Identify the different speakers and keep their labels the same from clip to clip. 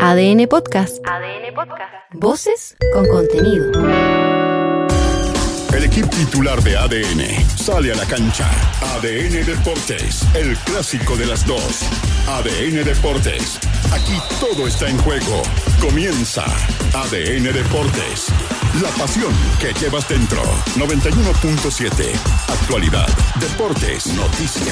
Speaker 1: ADN Podcast. Voces con contenido.
Speaker 2: El equipo titular de ADN sale a la cancha. ADN Deportes, el clásico de las dos. ADN Deportes, aquí todo está en juego. Comienza ADN Deportes, la pasión que llevas dentro. 91.7, actualidad, deportes, noticias.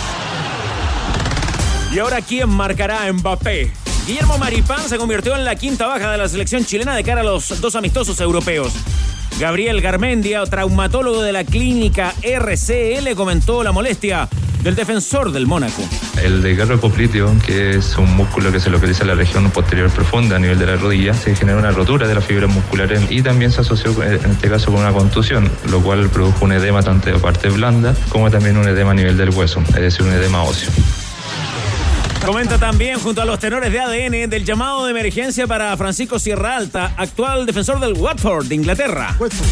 Speaker 3: Y ahora, ¿quién marcará a Mbappé? Guillermo Maripán se convirtió en la quinta baja de la selección chilena de cara a los dos amistosos europeos. Gabriel Garmendia, traumatólogo de la clínica RCL, comentó la molestia del defensor del Mónaco.
Speaker 4: El desgarro popliteo, que es un músculo que se localiza en la región posterior profunda a nivel de la rodilla, se genera una rotura de las fibras musculares y también se asoció en este caso con una contusión, lo cual produjo un edema tanto de parte blanda como también un edema a nivel del hueso, es decir, un edema óseo.
Speaker 3: Comenta también, junto a los tenores de ADN, del llamado de emergencia para Francisco Sierra Alta, actual defensor del Watford de Inglaterra.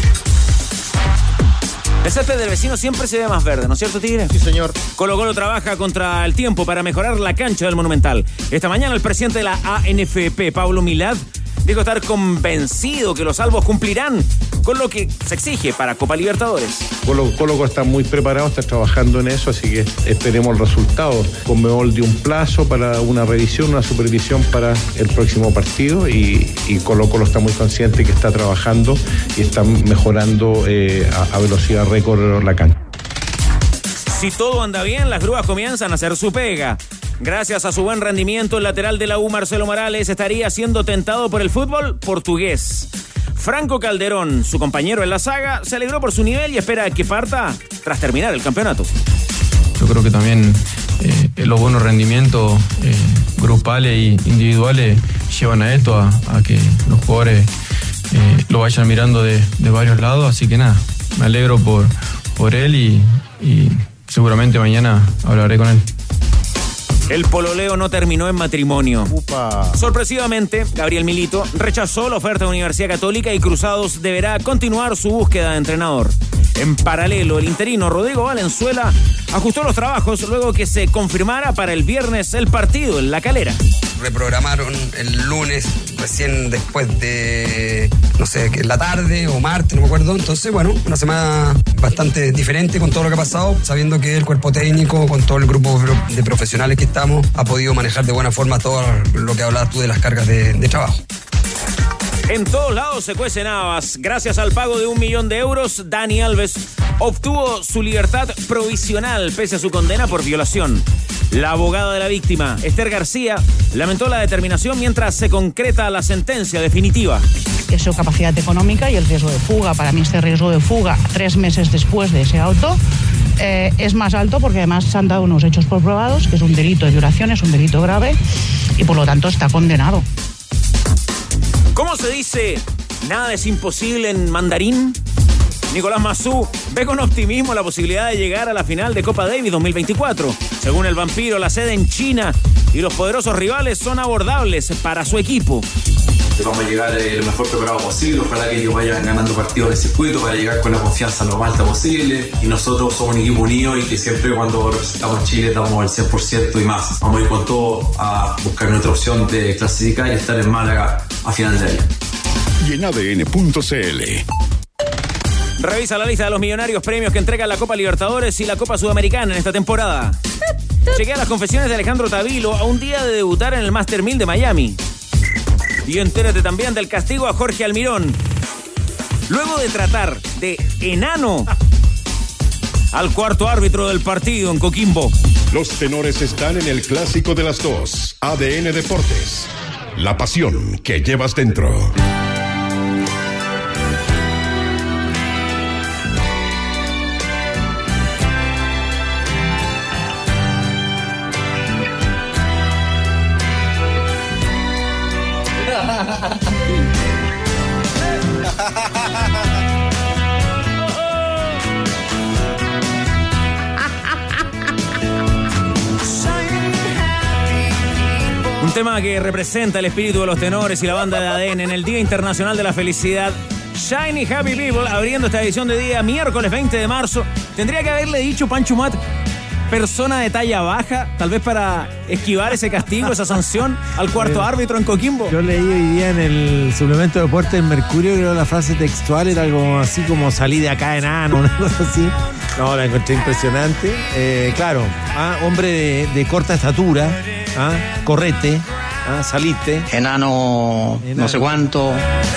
Speaker 3: El césped del vecino siempre se ve más verde, ¿no es cierto, Tigre?
Speaker 5: Sí, señor.
Speaker 3: Colo-Colo trabaja contra el tiempo para mejorar la cancha del Monumental. Esta mañana el presidente de la ANFP, Pablo Milad, dijo estar convencido que los albos cumplirán con lo que se exige para Copa Libertadores.
Speaker 5: Colo está muy preparado, está trabajando en eso, así que esperemos el resultado. Conmebol dio un plazo para una revisión, una supervisión para el próximo partido y Colo está muy consciente que está trabajando y está mejorando a velocidad récord la cancha.
Speaker 3: Si todo anda bien, las grúas comienzan a hacer su pega. Gracias a su buen rendimiento, el lateral de la U, Marcelo Morales, estaría siendo tentado por el fútbol portugués. Franco Calderón, su compañero en la saga, se alegró por su nivel y espera que parta tras terminar el campeonato.
Speaker 6: Yo creo que también los buenos rendimientos grupales e individuales llevan a esto, a que los jugadores lo vayan mirando de varios lados, así que nada, me alegro por él y seguramente mañana hablaré con él.
Speaker 3: El pololeo no terminó en matrimonio.
Speaker 5: Upa.
Speaker 3: Sorpresivamente, Gabriel Milito rechazó la oferta de Universidad Católica y Cruzados deberá continuar su búsqueda de entrenador. En paralelo, el interino Rodrigo Valenzuela ajustó los trabajos luego que se confirmara para el viernes el partido en La Calera.
Speaker 7: Reprogramaron el lunes, recién después de, no sé, la tarde o martes, no me acuerdo. Entonces, bueno, una semana bastante diferente con todo lo que ha pasado, sabiendo que el cuerpo técnico, con todo el grupo de profesionales que estamos, ha podido manejar de buena forma todo lo que hablabas tú de las cargas de trabajo.
Speaker 3: En todos lados se cuecen habas. Gracias al pago de 1 millón de euros, Dani Alves obtuvo su libertad provisional pese a su condena por violación. La abogada de la víctima, Esther García, lamentó la determinación mientras se concreta la sentencia definitiva.
Speaker 8: Es su capacidad económica y el riesgo de fuga. Para mí este riesgo de fuga 3 meses después de ese auto es más alto porque además se han dado unos hechos comprobados, que es un delito de violación, es un delito grave y por lo tanto está condenado.
Speaker 3: ¿Cómo se dice nada es imposible en mandarín? Nicolás Massú ve con optimismo la posibilidad de llegar a la final de Copa Davis 2024. Según el vampiro, la sede en China y los poderosos rivales son abordables para su equipo.
Speaker 9: Vamos a llegar lo mejor preparado posible, ojalá que ellos vayan ganando partidos en el circuito para llegar con la confianza lo más alta posible. Y nosotros somos un equipo unido y que siempre cuando representamos a Chile damos el 100% y más. Vamos a ir con todo a buscar nuestra opción de clasificar y estar en Málaga a final de año.
Speaker 2: Y en ADN.cl.
Speaker 3: Revisa la lista de los millonarios premios que entregan la Copa Libertadores y la Copa Sudamericana en esta temporada. Chequea las confesiones de Alejandro Tavilo a un día de debutar en el Master 1000 de Miami. Y entérate también del castigo a Jorge Almirón. Luego de tratar de enano al cuarto árbitro del partido en Coquimbo.
Speaker 2: Los tenores están en el clásico de las dos. ADN Deportes, la pasión que llevas dentro.
Speaker 3: Un tema que representa el espíritu de los tenores y la banda de ADN en el Día Internacional de la Felicidad. Shiny Happy People, abriendo esta edición de día miércoles 20 de marzo. Tendría que haberle dicho Pancho Mat persona de talla baja, tal vez para esquivar ese castigo, esa sanción al cuarto árbitro en Coquimbo?
Speaker 10: Yo leí hoy día en el suplemento de deporte del Mercurio, creo que la frase textual era algo así como salí de acá enano, una cosa así. No, la encontré impresionante. Claro, hombre de corta estatura, correte, saliste.
Speaker 11: Enano, no sé cuánto.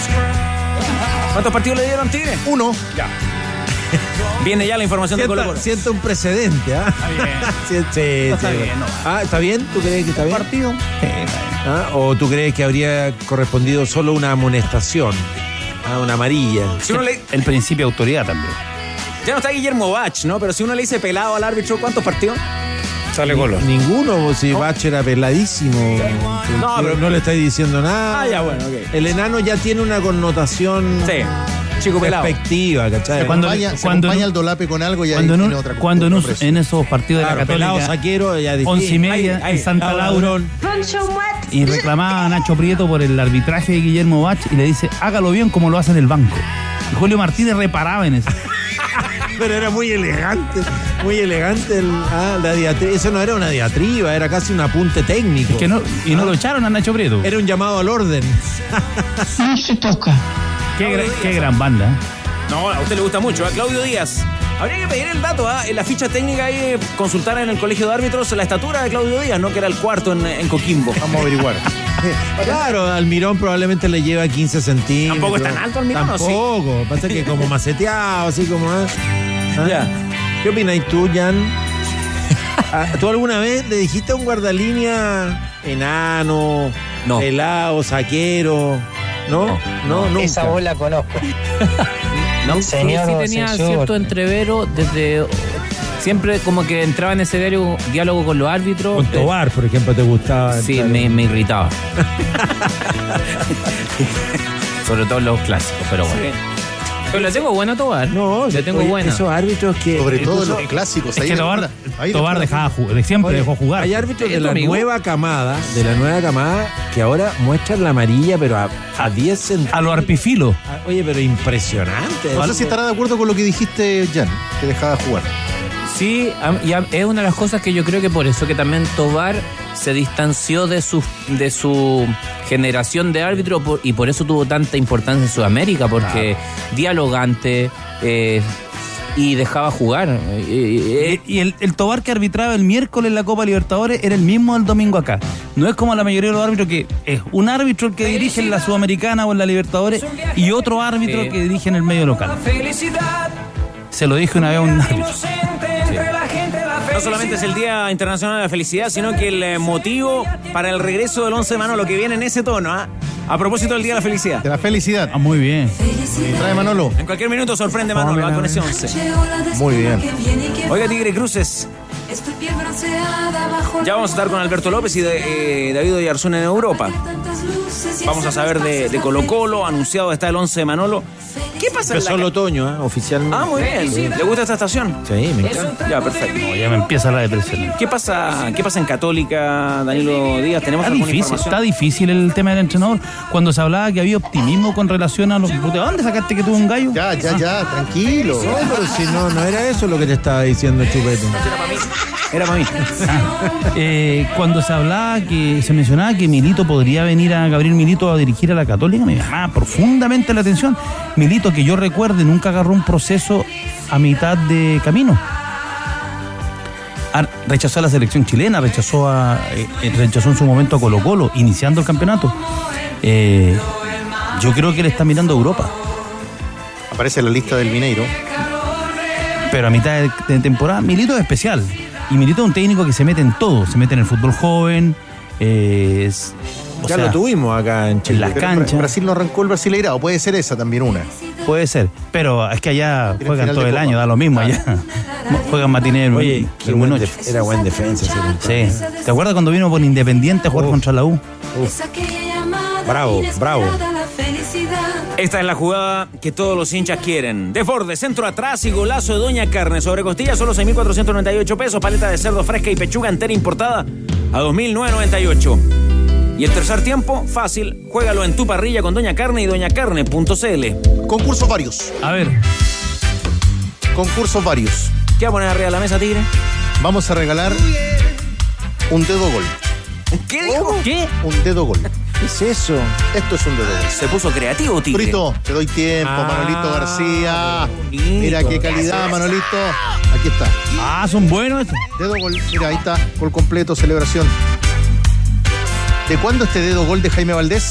Speaker 3: ¿Cuántos partidos le dieron Tigre?
Speaker 10: 1.
Speaker 3: Ya. Viene ya la información de Colo-Colo.
Speaker 10: Siento un precedente,
Speaker 3: Está bien.
Speaker 10: Sí,
Speaker 3: Está bien, no.
Speaker 10: ¿Está bien? ¿Tú crees que está bien?
Speaker 3: ¿Partido?
Speaker 10: ¿O tú crees que habría correspondido solo una amonestación? Una amarilla.
Speaker 3: Si uno
Speaker 12: El principio de autoridad también.
Speaker 3: Ya no está Guillermo Bach, ¿no? Pero si uno le dice pelado al árbitro, ¿cuántos partidos?
Speaker 12: Sale Colo.
Speaker 10: Ninguno, si Bach era peladísimo.
Speaker 3: No, pero
Speaker 10: no le estáis diciendo nada.
Speaker 3: Ya, bueno, ok.
Speaker 10: El enano ya tiene una connotación.
Speaker 3: Sí. Chico pelado.
Speaker 10: Perspectiva, ¿cachai?
Speaker 13: Cuando acompaña el dolape con algo ya
Speaker 12: cuando
Speaker 13: tiene otra cosa.
Speaker 12: Cuando en esos partidos de la
Speaker 10: pelado
Speaker 12: Católica,
Speaker 10: saquero, ya
Speaker 12: 11:30 en Santa Laura, y reclamaba a Nacho Prieto por el arbitraje de Guillermo Bach y le dice, hágalo bien como lo hace en el banco. Y Julio Martínez reparaba en eso.
Speaker 10: Pero era muy elegante la diatriba. Eso no era una diatriba, era casi un apunte técnico.
Speaker 12: Es que no lo echaron a Nacho Prieto.
Speaker 10: Era un llamado al orden.
Speaker 8: No se toca.
Speaker 12: Qué gran banda.
Speaker 3: No, a usted le gusta mucho, a Claudio Díaz. Habría que pedir el dato, en la ficha técnica ahí, consultar en el colegio de árbitros la estatura de Claudio Díaz, ¿no? Que era el cuarto en Coquimbo.
Speaker 10: Vamos a averiguar. Claro, Almirón probablemente le lleva 15 centímetros.
Speaker 3: Tampoco es tan alto Almirón,
Speaker 10: Tampoco,
Speaker 3: ¿sí?
Speaker 10: Pasa que como maceteado, así como...
Speaker 3: Ya.
Speaker 10: ¿Qué opinas tú, Jan? ¿Tú alguna vez le dijiste a un guardalínea enano, pelado, saquero? ¿No? Nunca.
Speaker 14: Esa voz la conozco.
Speaker 12: No,
Speaker 14: Señor,
Speaker 12: sí tenía
Speaker 14: censor.
Speaker 12: cierto entrevero desde... Siempre como que entraba en ese diálogo con los árbitros.
Speaker 10: Con Tobar, por ejemplo, ¿te gustaba?
Speaker 12: Sí, me irritaba. Sobre todo los clásicos, pero bueno. Sí. Pero le tengo buena a Tobar.
Speaker 10: No,
Speaker 12: le tengo buena.
Speaker 10: Esos árbitros que...
Speaker 13: Sobre todo los clásicos.
Speaker 12: Es que Tobar siempre dejó jugar.
Speaker 10: Hay árbitros de la nueva camada, que ahora muestran la amarilla, pero a 10 centímetros.
Speaker 12: A lo arpifilo.
Speaker 10: Oye, pero impresionante.
Speaker 13: No sé si estará de acuerdo con lo que dijiste, Jan, que dejaba jugar.
Speaker 12: Sí, y es una de las cosas que yo creo que por eso que también Tobar se distanció de su generación de árbitro y por eso tuvo tanta importancia en Sudamérica, porque dialogante y dejaba jugar. Y el Tobar que arbitraba el miércoles en la Copa Libertadores era el mismo del domingo acá. No es como la mayoría de los árbitros que es un árbitro el que dirige en la Sudamericana o en la Libertadores y otro árbitro que dirige en el medio local. Se lo dije una vez a un árbitro.
Speaker 3: No solamente es el Día Internacional de la Felicidad, sino que el motivo para el regreso del 11 de Manolo, que viene en ese tono, a propósito del Día de la Felicidad.
Speaker 13: De la felicidad.
Speaker 12: Muy bien.
Speaker 13: Trae Manolo.
Speaker 3: En cualquier minuto sorprende Manolo con ese 11.
Speaker 13: Muy bien.
Speaker 3: Oiga, Tigre Cruces. Ya vamos a estar con Alberto López y David Oyarzún en Europa. Vamos a saber de Colo-Colo, anunciado está el 11 de Manolo. ¿Qué pasa
Speaker 10: Empezó el otoño, oficialmente.
Speaker 3: Muy bien. ¿Le gusta esta estación?
Speaker 10: Sí, me encanta.
Speaker 3: Ya, perfecto.
Speaker 12: No, ya me empieza la depresión.
Speaker 3: ¿Qué pasa en Católica, Danilo Díaz? ¿Tenemos alguna información?
Speaker 12: Está difícil el tema del entrenador. Cuando se hablaba que había optimismo con relación a los... ¿De dónde sacaste que tuvo un gallo?
Speaker 13: Ya, tranquilo.
Speaker 10: No, pero si no era eso lo que te estaba diciendo Chupete.
Speaker 3: Era para mí.
Speaker 12: Cuando se mencionaba que Milito podría venir a Gabriel Milito a dirigir a la Católica, me llamaba profundamente la atención. Milito, que yo recuerde, nunca agarró un proceso a mitad de camino. Rechazó a la selección chilena, rechazó en su momento a Colo-Colo, iniciando el campeonato. Yo creo que él está mirando a Europa.
Speaker 13: Aparece en la lista del Mineiro.
Speaker 12: Pero a mitad de temporada, Milito es especial. Y Milito es un técnico que se mete en todo. Se mete en el fútbol joven.
Speaker 10: Lo tuvimos acá en Chile.
Speaker 12: En las canchas.
Speaker 13: En Brasil no arrancó el Brasileirao. Puede ser esa también una.
Speaker 12: Puede ser. Pero es que allá juegan todo el año, da lo mismo allá. Juegan matinero.
Speaker 10: Oye, era buen defensa.
Speaker 12: Sí. ¿Te acuerdas cuando vino por Independiente a jugar contra la U?
Speaker 10: Bravo.
Speaker 3: Esta es la jugada que todos los hinchas quieren. Desborde, centro atrás y golazo de Doña Carne. Sobre costilla, solo 6.498 pesos. Paleta de cerdo fresca y pechuga entera importada a 2.998. Y el tercer tiempo, fácil. Juégalo en tu parrilla con Doña Carne y doñacarne.cl.
Speaker 13: Concursos varios.
Speaker 12: A ver.
Speaker 13: Concursos varios.
Speaker 3: ¿Qué va a poner arriba de la mesa, Tigre?
Speaker 13: Vamos a regalar un dedo gol.
Speaker 3: ¿Qué dijo?
Speaker 12: ¿Qué?
Speaker 13: Un dedo gol.
Speaker 10: ¿Qué es eso?
Speaker 13: Esto es un dedo gol.
Speaker 3: Se puso creativo, Tigre.
Speaker 13: Brito, te doy tiempo, Manolito García. Mira qué calidad, Manolito. Aquí está.
Speaker 14: Ah, son buenos estos.
Speaker 13: Dedo gol. Mira, ahí está. Gol completo, celebración. ¿De cuándo este dedo gol de Jaime Valdés?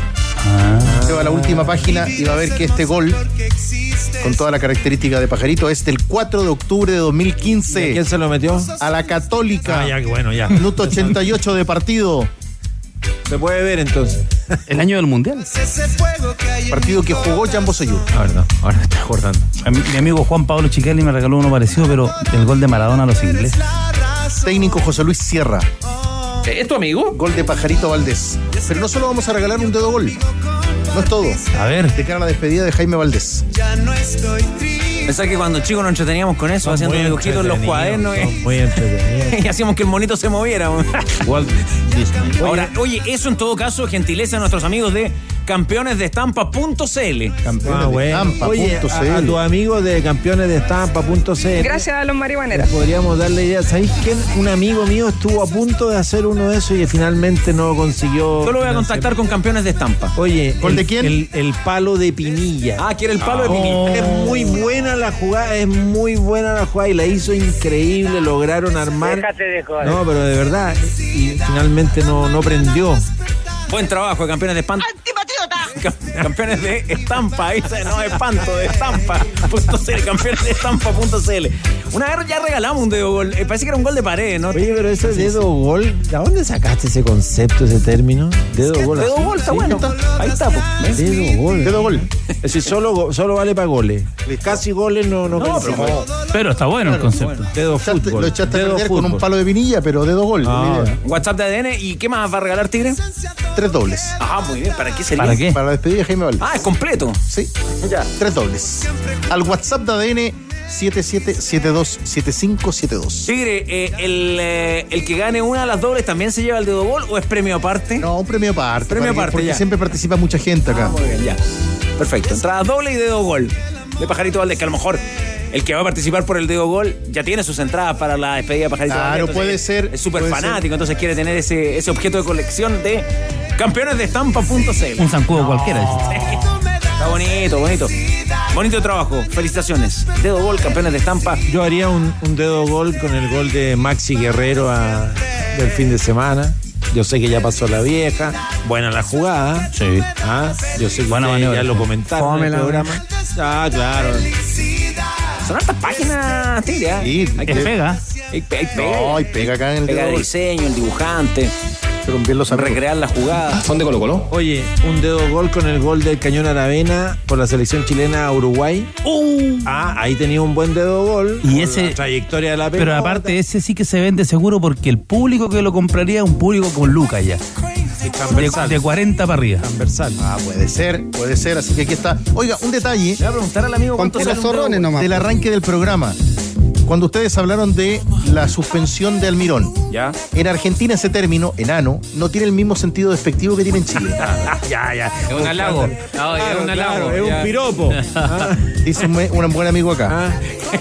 Speaker 13: Se va a la última página y va a ver que este gol, con toda la característica de Pajarito, es del 4 de octubre de 2015.
Speaker 10: ¿Y a quién se lo metió?
Speaker 13: A la Católica.
Speaker 14: Ah, ya, bueno, ya.
Speaker 13: Minuto 88 de partido.
Speaker 10: Se puede ver entonces.
Speaker 14: El año del Mundial.
Speaker 13: Partido que jugó Jambo Seyur.
Speaker 14: A ver, no, ahora me estoy acordando. Mi amigo Juan Pablo Chichelli me regaló uno parecido, pero el gol de Maradona a los ingleses.
Speaker 13: Técnico José Luis Sierra.
Speaker 3: ¿Es tu amigo?
Speaker 13: Gol de Pajarito Valdés. Pero no solo vamos a regalar un dedo gol. No es todo.
Speaker 14: A ver.
Speaker 13: De cara a la despedida de Jaime Valdés.
Speaker 3: Pensaba que cuando chicos nos entreteníamos con eso, haciendo dibujitos en los cuadernos
Speaker 10: Muy entretenido.
Speaker 3: y hacíamos que el monito se moviera.
Speaker 10: Walt Disney.
Speaker 3: Ahora, oye, eso en todo caso, gentileza a nuestros amigos de campeonesdeestampa.cl.
Speaker 13: Campeones de Estampa,
Speaker 10: Oye,
Speaker 13: punto
Speaker 10: a
Speaker 13: CL.
Speaker 10: tus amigos de campeonesdeestampa.cl.
Speaker 15: Gracias a los marihuaneros.
Speaker 10: Podríamos darle idea. ¿Sabéis quién? Un amigo mío estuvo a punto de hacer uno de esos y finalmente no consiguió.
Speaker 3: Yo lo voy a contactar con Campeones de Estampa.
Speaker 10: Oye,
Speaker 13: ¿Gol de quién?
Speaker 10: El palo de Pinilla.
Speaker 3: Ah, quiere el palo de Pinilla.
Speaker 10: Es muy buena la jugada, y la hizo increíble, lograron armar.
Speaker 15: Déjate de joder.
Speaker 10: No, pero de verdad, y finalmente no prendió.
Speaker 3: Buen trabajo, Campeones de Estampa. Campeones de Estampa, no espanto, de Estampa.cl, campeones de Estampa.cl. Una vez ya regalamos un dedo gol, parece que era un gol de pared, ¿no?
Speaker 10: Oye, pero ese dedo gol, ¿de dónde sacaste ese concepto, ese término? Dedo gol.
Speaker 3: Dedo
Speaker 10: así.
Speaker 3: gol, está
Speaker 10: Sí,
Speaker 3: bueno. Ahí está, pues.
Speaker 10: Dedo gol.
Speaker 13: Dedo gol.
Speaker 10: Es decir, solo vale para goles. Casi goles no califica.
Speaker 14: Pero está bueno el concepto.
Speaker 10: Bueno, dedo fútbol.
Speaker 13: Lo echaste a
Speaker 10: Dedo
Speaker 13: perder con un
Speaker 10: fútbol.
Speaker 13: palo de Pinilla, pero dedo gol.
Speaker 10: Ah.
Speaker 13: Idea.
Speaker 3: WhatsApp de ADN, ¿y qué más va a regalar Tigre?
Speaker 13: 3 dobles.
Speaker 3: Ah, muy bien, ¿para qué sería?
Speaker 14: ¿Para qué?
Speaker 13: Para la despedida de Jaime Valdés.
Speaker 3: Ah, es completo.
Speaker 13: Sí.
Speaker 3: Ya.
Speaker 13: 3 dobles. Al WhatsApp de ADN 77727572.
Speaker 3: Tigre, el que gane una de las dobles también se lleva el dedo gol o es premio aparte.
Speaker 13: No, un premio aparte.
Speaker 3: Premio aparte,
Speaker 13: porque
Speaker 3: ya.
Speaker 13: siempre participa mucha gente acá.
Speaker 3: Muy bien, ya. Perfecto. Entrada doble y dedo gol de Pajarito Valdés, que a lo mejor el que va a participar por el dedo gol ya tiene sus entradas para la despedida de Pajarito
Speaker 13: Claro,
Speaker 3: Valdés.
Speaker 13: puede ser.
Speaker 3: Es súper
Speaker 13: puede
Speaker 3: fanático,
Speaker 13: ser.
Speaker 3: entonces quiere tener ese objeto de colección de campeonesdeestampa.cl.
Speaker 14: Un zancudo cualquiera.
Speaker 3: Está bonito, bonito. Bonito trabajo. Felicitaciones. Dedo gol, Campeones de Estampa.
Speaker 10: Yo haría un dedo gol con el gol de Maxi Guerrero del fin de semana. Yo sé que ya pasó la vieja. Buena la jugada.
Speaker 14: Sí.
Speaker 10: Yo sé que
Speaker 14: Buena
Speaker 10: ustedes
Speaker 14: maniobra.
Speaker 10: ya lo comentaron en el
Speaker 12: Fómela,
Speaker 10: programa. Ah, claro.
Speaker 3: Son hartas páginas, Tigre.
Speaker 13: Sí,
Speaker 3: Hay que
Speaker 14: pega.
Speaker 3: Hay pega.
Speaker 13: No, y pega acá en el
Speaker 3: Pega
Speaker 13: dedo
Speaker 3: de
Speaker 13: gol.
Speaker 3: diseño, el dibujante.
Speaker 13: Pero bien lo sabe.
Speaker 3: Recrear la jugada.
Speaker 16: ¿Son de Colo Colo?
Speaker 10: Oye, un dedo gol con el gol del Cañón Aravena por la selección chilena a Uruguay. Ahí tenía un buen dedo gol.
Speaker 14: Y
Speaker 10: por
Speaker 14: ese-
Speaker 10: la trayectoria de la pelota.
Speaker 14: Pero aparte, ese sí que se vende seguro porque el público que lo compraría es un público con lucas ya. De 40 para arriba.
Speaker 10: Transversal.
Speaker 13: Puede ser, así que aquí está. Oiga, un detalle.
Speaker 3: Le voy a preguntar al amigo cuánto sale un dedo gol.
Speaker 13: Del arranque del programa. Cuando ustedes hablaron de la suspensión de Almirón.
Speaker 3: Ya.
Speaker 13: En Argentina ese término, enano, no tiene el mismo sentido despectivo que tiene en Chile.
Speaker 3: Ya. Es un halago. No, es un halago.
Speaker 10: Claro, es un piropo.
Speaker 13: Dice un buen amigo acá.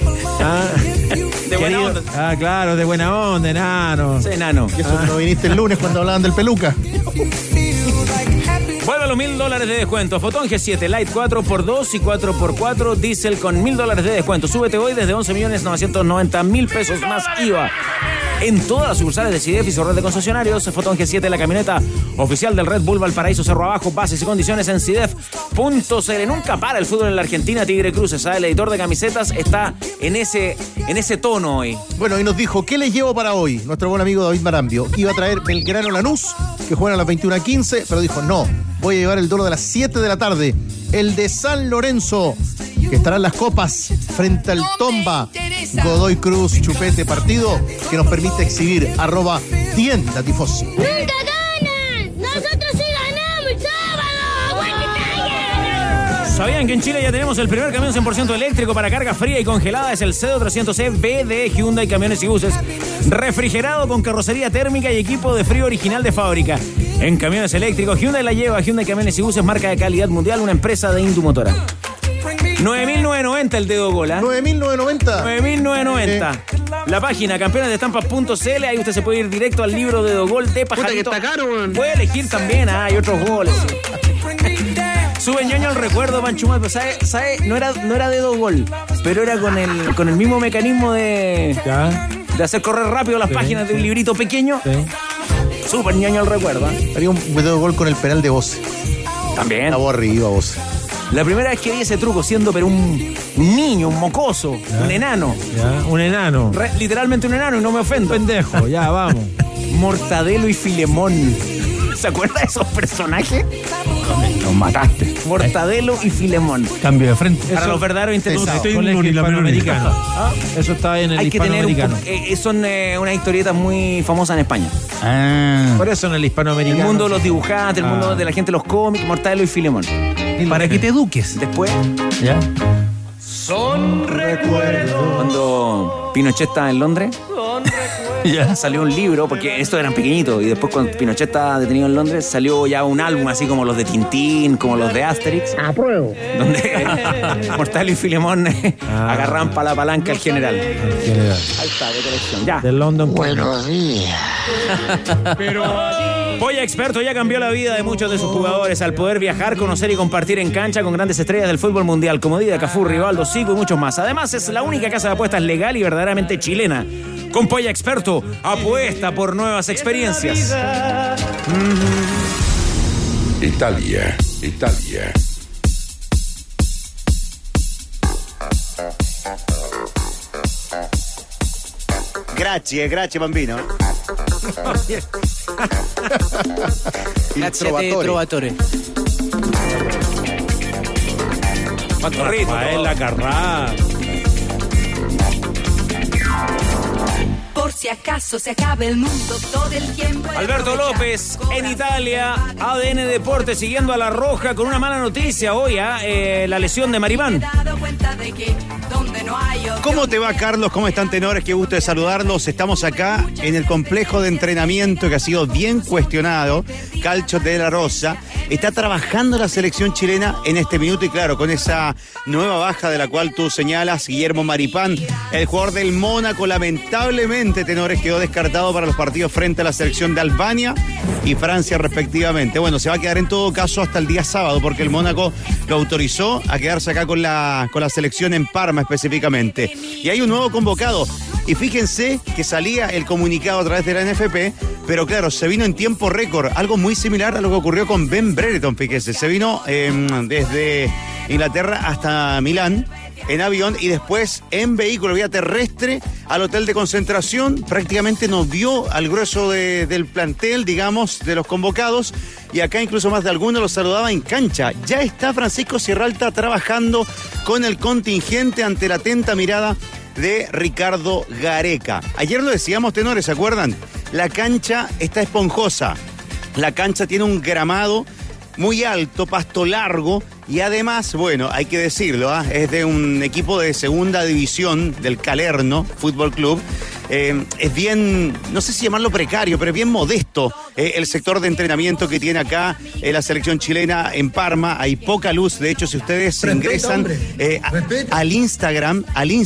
Speaker 3: De buena onda.
Speaker 10: Claro, de buena onda, enano.
Speaker 3: Sí, enano.
Speaker 13: Y eso que no viniste el lunes cuando hablaban del peluca.
Speaker 3: Vuelve a los $1,000 de descuento. Fotón G7 Lite 4x2 y 4x4 Diesel con $1,000 de descuento. Súbete hoy desde 11.990.000 pesos más IVA. En todas las sucursales de CIDEF y su red de concesionarios, Fotón G7, la camioneta oficial del Red Bull Valparaíso Cerro Abajo. Bases y condiciones en CIDEF.cl. Nunca para el fútbol en la Argentina. Tigre Cruces, el editor de camisetas, está en ese tono hoy.
Speaker 13: Bueno, y nos dijo, ¿qué les llevo para hoy? Nuestro buen amigo David Marambio. Iba a traer Belgrano Lanús, que juegan a las 21:15, pero dijo, no, voy a llevar el duelo de las 7 de la tarde. El de San Lorenzo, que estará en las copas frente al Tomba. Godoy Cruz, Chupete, partido que nos permite exhibir @tienda tifosi.
Speaker 17: ¡Nunca ganan! ¡Nosotros sí ganamos el sábado!
Speaker 3: ¿Sabían que en Chile ya tenemos el primer camión 100% eléctrico para carga fría y congelada? Es el CEDO 300E de Hyundai Camiones y Buses. Refrigerado con carrocería térmica y equipo de frío original de fábrica. En camiones eléctricos, Hyundai la lleva. Hyundai Camiones y Buses, marca de calidad mundial, una empresa de Indumotora. 9.990 el dedo gol, ¿eh?
Speaker 13: 9.990.
Speaker 3: 9.990. la página campeonesdeestampas.cl. Ahí usted se puede ir directo al libro de Dogol de Pajarito.
Speaker 14: Puta que está caro, weón.
Speaker 3: Puede elegir también, hay otros goles. Sube ñoño al recuerdo, Panchumal, pero ¿sabe? No era de Dogol, pero era con el mismo mecanismo de hacer correr rápido las páginas de un librito pequeño. Sí. Súper ñoño al recuerdo.
Speaker 13: Haría un Dogol con el penal de Voce.
Speaker 3: También.
Speaker 13: Estaba arriba, Voce.
Speaker 3: La primera vez que vi ese truco siendo pero un niño, un mocoso, un enano.
Speaker 10: Un enano.
Speaker 3: Literalmente un enano y no me ofendo.
Speaker 10: Pendejo, ya, vamos.
Speaker 3: Mortadelo y Filemón. ¿Se acuerda de esos personajes?
Speaker 14: Los mataste.
Speaker 3: Mortadelo y Filemón.
Speaker 14: Cambio de frente.
Speaker 3: Para los verdaderos interesados.
Speaker 10: Con el hispanoamericano. Eso estaba en el hispanoamericano.
Speaker 3: Son unas historietas muy famosas en España.
Speaker 10: Por eso en el hispanoamericano.
Speaker 3: El mundo de los dibujantes, el mundo de la gente de los cómics, Mortadelo y Filemón.
Speaker 14: Para que te eduques.
Speaker 3: Después.
Speaker 14: ¿Ya?
Speaker 3: Son recuerdos. Cuando Pinochet estaba en Londres. Ya. Salió un libro, porque estos eran pequeñitos, y después cuando Pinochet estaba detenido en Londres, salió ya un álbum así como los de Tintín, como los de Asterix.
Speaker 10: Apruebo.
Speaker 3: Donde Mortadelo y Filemón agarran para la palanca al general. Ahí está, de colección. Ya.
Speaker 10: Del London.
Speaker 11: Buenos días.
Speaker 3: Polla Experto ya cambió la vida de muchos de sus jugadores al poder viajar, conocer y compartir en cancha con grandes estrellas del fútbol mundial como Dida, Cafú, Rivaldo, Zico y muchos más. Además, es la única casa de apuestas legal y verdaderamente chilena. Con Polla Experto, apuesta por nuevas experiencias.
Speaker 2: Italia.
Speaker 15: Grazie bambino.
Speaker 12: Grazie a te, Trovatore.
Speaker 3: ¿Cuánto ritmo?
Speaker 10: Rafaela Carrá.
Speaker 16: Por si acaso se acabe el mundo todo el tiempo.
Speaker 3: Alberto López en Italia, ADN Deportes siguiendo a La Roja con una mala noticia hoy, la lesión de Maripán.
Speaker 15: ¿Cómo te va, Carlos? ¿Cómo están, tenores? Qué gusto de saludarlos. Estamos acá en el complejo de entrenamiento que ha sido bien cuestionado. Calcio de la Rosa. Está trabajando la selección chilena en este minuto y claro, con esa nueva baja de la cual tú señalas, Guillermo Maripán, el jugador del Mónaco, lamentablemente, tenores, quedó descartado para los partidos frente a la selección de Albania y Francia respectivamente. Bueno, se va a quedar en todo caso hasta el día sábado porque el Mónaco lo autorizó a quedarse acá con la selección en Parma específicamente. Y hay un nuevo convocado. Y fíjense que salía el comunicado a través de la NFP, pero claro, se vino en tiempo récord, algo muy similar a lo que ocurrió con Ben Brereton, fíjese. Se vino desde Inglaterra hasta Milán en avión y después en vehículo, vía terrestre, al hotel de concentración. Prácticamente nos vio al grueso del plantel, digamos, de los convocados. Y acá incluso más de alguno lo saludaba en cancha. Ya está Francisco Sierralta trabajando con el contingente ante la atenta mirada de Ricardo Gareca. Ayer lo decíamos, tenores, ¿se acuerdan? La cancha está esponjosa. La cancha tiene un gramado muy alto, pasto largo y además, bueno, hay que decirlo, es de un equipo de segunda división del Calerno Fútbol Club. Es bien, no sé si llamarlo precario, pero es bien modesto el sector de entrenamiento que tiene acá la selección chilena en Parma. Hay poca luz, de hecho, si ustedes ingresan al Instagram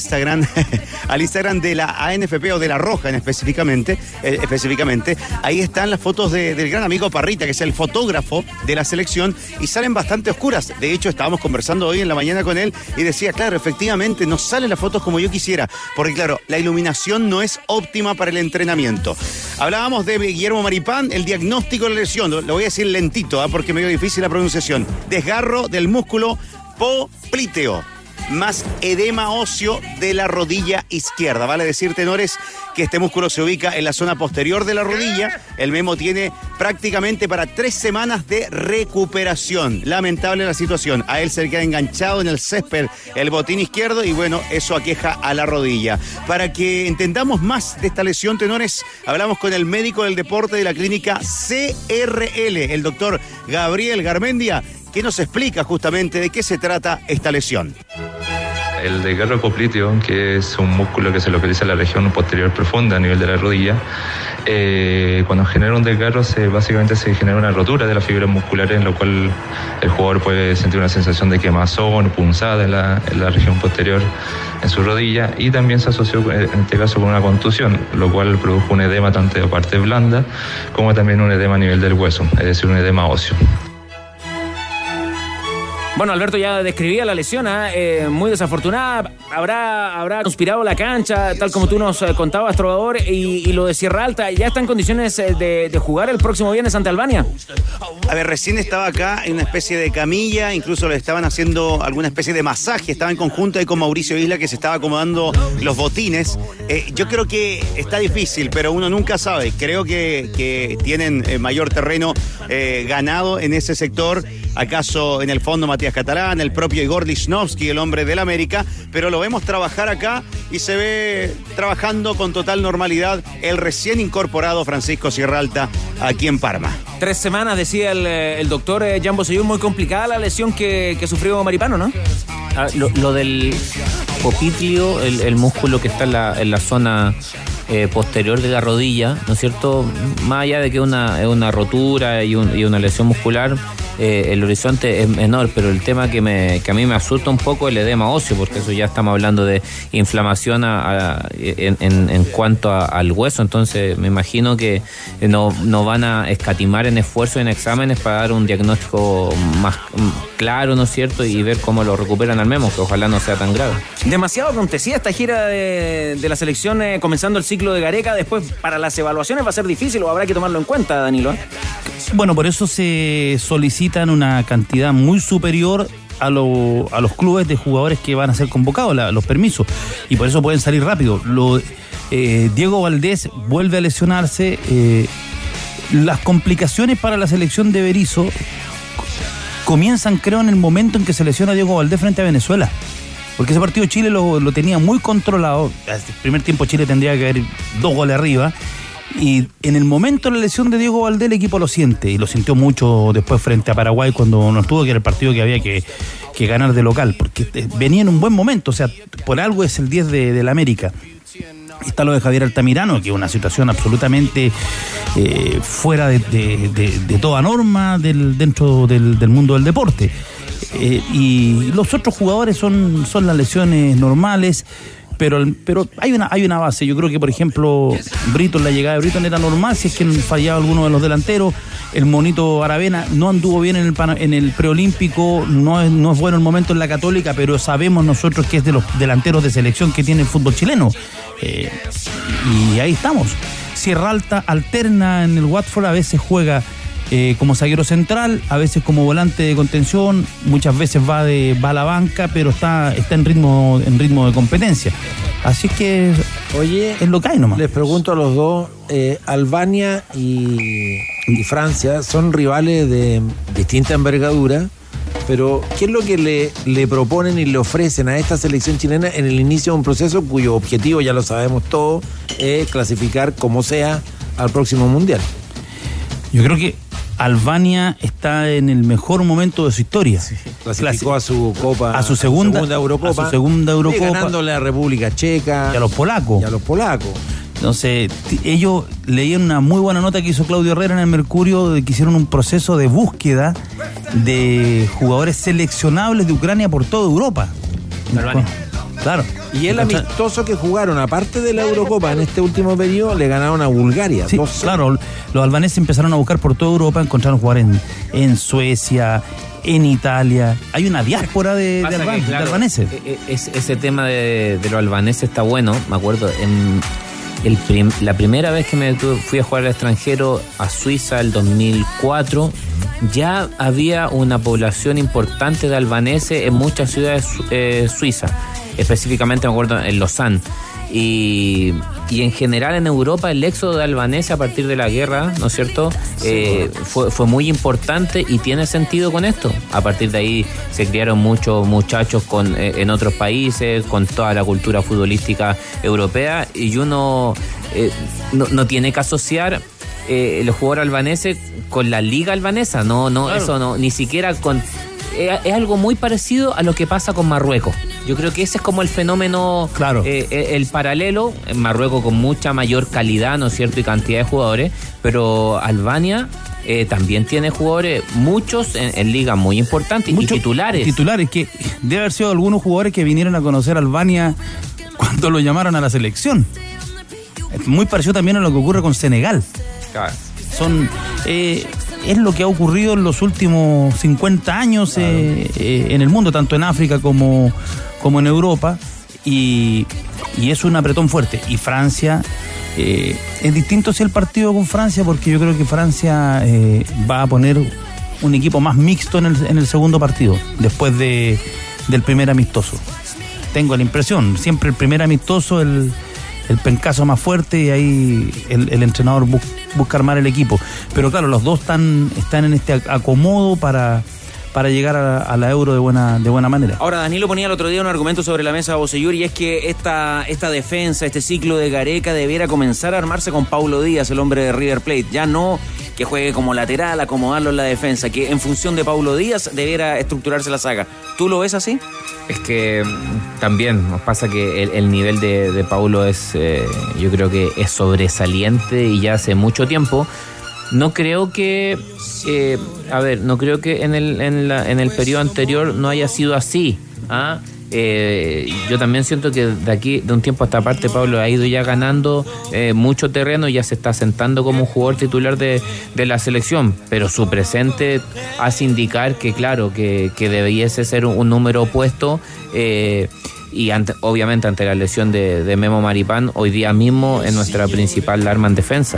Speaker 15: de la ANFP o de La Roja específicamente, ahí están las fotos del gran amigo Parrita, que es el fotógrafo de la selección, y salen bastante oscuras. De hecho, estábamos conversando hoy en la mañana con él y decía, claro, efectivamente, no salen las fotos como yo quisiera, porque claro, la iluminación no es óptima para el entrenamiento. Hablábamos de Guillermo Maripán, el diagnóstico de la lesión, lo voy a decir lentito, porque es medio difícil la pronunciación. Desgarro del músculo popliteo, más edema óseo de la rodilla izquierda. Vale decir, tenores, que este músculo se ubica en la zona posterior de la rodilla. El Memo tiene prácticamente para 3 semanas de recuperación. Lamentable la situación. A él se le queda enganchado en el césped el botín izquierdo y bueno, eso aqueja a la rodilla. Para que entendamos más de esta lesión, tenores, hablamos con el médico del deporte de la clínica CRL, el doctor Gabriel Garmendia, que nos explica justamente de qué se trata esta lesión.
Speaker 4: El desgarro popliteo, que es un músculo que se localiza en la región posterior profunda a nivel de la rodilla, cuando genera un desgarro básicamente se genera una rotura de las fibras musculares, en lo cual el jugador puede sentir una sensación de quemazón, punzada en la región posterior en su rodilla, y también se asoció en este caso con una contusión, lo cual produjo un edema tanto de parte blanda como también un edema a nivel del hueso, es decir, un edema óseo.
Speaker 3: Bueno, Alberto ya describía la lesión, muy desafortunada. Habrá conspirado la cancha, tal como tú nos contabas, Trovador, y lo de Sierra Alta, ¿ya está en condiciones de jugar el próximo viernes ante Albania?
Speaker 15: A ver, recién estaba acá en una especie de camilla, incluso le estaban haciendo alguna especie de masaje, estaba en conjunto ahí con Mauricio Isla, que se estaba acomodando los botines. Yo creo que está difícil, pero uno nunca sabe. Creo que tienen mayor terreno ganado en ese sector. ¿Acaso en el fondo Matías Catalán, el propio Igor Lichnowsky, el hombre del América? Pero lo vemos trabajar acá y se ve trabajando con total normalidad el recién incorporado Francisco Sierra Alta aquí en Parma.
Speaker 3: 3 semanas, decía el doctor Jan Bosellur, muy complicada la lesión que sufrió Maripano, ¿no?
Speaker 12: Lo del popliteo, el músculo que está en la zona posterior de la rodilla, ¿no es cierto? Más allá de que es una rotura y una lesión muscular, el horizonte es menor, pero el tema que a mí me asusta un poco es el edema óseo, porque eso ya estamos hablando de inflamación en cuanto al hueso. Entonces me imagino que no van a escatimar en esfuerzo en exámenes para dar un diagnóstico más claro, ¿no es cierto? Y ver cómo lo recuperan al Memo, que ojalá no sea tan grave.
Speaker 3: Demasiado acontecía esta gira de la selección comenzando el ciclo de Gareca. Después para las evaluaciones va a ser difícil, o habrá que tomarlo en cuenta, Danilo.
Speaker 14: Bueno, por eso se solicitan una cantidad muy superior a los clubes de jugadores que van a ser convocados, los permisos, y por eso pueden salir rápido. Diego Valdés vuelve a lesionarse. Las complicaciones para la selección de Berizzo comienzan, creo, en el momento en que se lesiona Diego Valdés frente a Venezuela, porque ese partido Chile lo tenía muy controlado. El primer tiempo Chile tendría que haber 2 goles arriba, y en el momento de la lesión de Diego Valdés el equipo lo siente, y lo sintió mucho después frente a Paraguay, cuando no estuvo, que era el partido que había que ganar de local, porque venía en un buen momento. O sea, por algo es el 10 del América. Está lo de Javier Altamirano, que es una situación absolutamente fuera de toda norma dentro del mundo del deporte. Y los otros jugadores son las lesiones normales, pero hay una base. Yo creo que, por ejemplo, la llegada de Brito era normal si es que fallaba alguno de los delanteros. El Monito Aravena no anduvo bien en el preolímpico, no es bueno el momento en la Católica, pero sabemos nosotros que es de los delanteros de selección que tiene el fútbol chileno. Y ahí estamos. Sierra Alta alterna en el Watford, a veces juega como zaguero central, a veces como volante de contención, muchas veces va a la banca, pero está en ritmo de competencia. Así que,
Speaker 10: oye,
Speaker 14: es lo que hay nomás.
Speaker 10: Les pregunto a los dos, Albania y Francia son rivales de distinta envergadura, pero ¿qué es lo que le proponen y le ofrecen a esta selección chilena en el inicio de un proceso cuyo objetivo, ya lo sabemos todos, es clasificar como sea al próximo Mundial?
Speaker 14: Yo creo que Albania está en el mejor momento de su historia. Sí,
Speaker 10: clasificó a su Copa,
Speaker 14: a su segunda
Speaker 10: Eurocopa, ganándole a República Checa
Speaker 14: y a los polacos. Entonces, ellos leían una muy buena nota que hizo Claudio Herrera en el Mercurio, de que hicieron un proceso de búsqueda de jugadores seleccionables de Ucrania por toda Europa.
Speaker 12: Albania.
Speaker 14: Claro.
Speaker 10: Y el amistoso que jugaron, aparte de la Eurocopa, en este último periodo, le ganaron a Bulgaria.
Speaker 14: Sí, claro. Los albaneses empezaron a buscar por toda Europa, encontraron jugar en Suecia, en Italia. Hay una diáspora de albaneses.
Speaker 12: Ese tema de los albaneses está bueno. Me acuerdo, la primera vez que fui a jugar al extranjero, a Suiza, el 2004, ya había una población importante de albaneses en muchas ciudades suizas. Específicamente me acuerdo en Lausanne. Y en general en Europa el éxodo de albaneses a partir de la guerra, ¿no es cierto? Fue muy importante y tiene sentido con esto. A partir de ahí se criaron muchos muchachos en otros países, con toda la cultura futbolística europea, y uno no tiene que asociar los jugadores albaneses con la liga albanesa. No, claro. Eso no, ni siquiera con... Es algo muy parecido a lo que pasa con Marruecos. Yo creo que ese es como el fenómeno,
Speaker 14: claro.
Speaker 12: El paralelo, en Marruecos con mucha mayor calidad, ¿no es cierto?, y cantidad de jugadores, pero Albania también tiene jugadores, muchos en ligas muy importantes, y titulares.
Speaker 14: Titulares, que debe haber sido algunos jugadores que vinieron a conocer a Albania cuando lo llamaron a la selección. Es muy parecido también a lo que ocurre con Senegal.
Speaker 12: Claro.
Speaker 14: Es lo que ha ocurrido en los últimos 50 años en el mundo, tanto en África como en Europa, y es un apretón fuerte. Y Francia, es distinto si el partido con Francia, porque yo creo que Francia va a poner un equipo más mixto en el segundo partido, después del primer amistoso. Tengo la impresión, siempre el primer amistoso, el pencazo más fuerte, y ahí el entrenador busca armar el equipo. Pero claro, los dos están en este acomodo para llegar a la Euro de buena manera.
Speaker 3: Ahora, Danilo ponía el otro día un argumento sobre la mesa a Bocellur, y es que esta defensa, este ciclo de Gareca debiera comenzar a armarse con Paulo Díaz, el hombre de River Plate. Ya no que juegue como lateral, acomodarlo en la defensa, que en función de Paulo Díaz debiera estructurarse la saga. ¿Tú lo ves así?
Speaker 12: Es que también nos pasa que el nivel de Paulo es, yo creo que es sobresaliente, y ya hace mucho tiempo. No creo que, no creo que en el periodo anterior no haya sido así. Yo también siento que de un tiempo a esta parte Pablo ha ido ya ganando mucho terreno, y ya se está sentando como un jugador titular de la selección, pero su presente hace indicar que claro, que debiese ser un número opuesto, y obviamente ante la lesión de Memo Maripán, hoy día mismo es nuestra principal arma en defensa.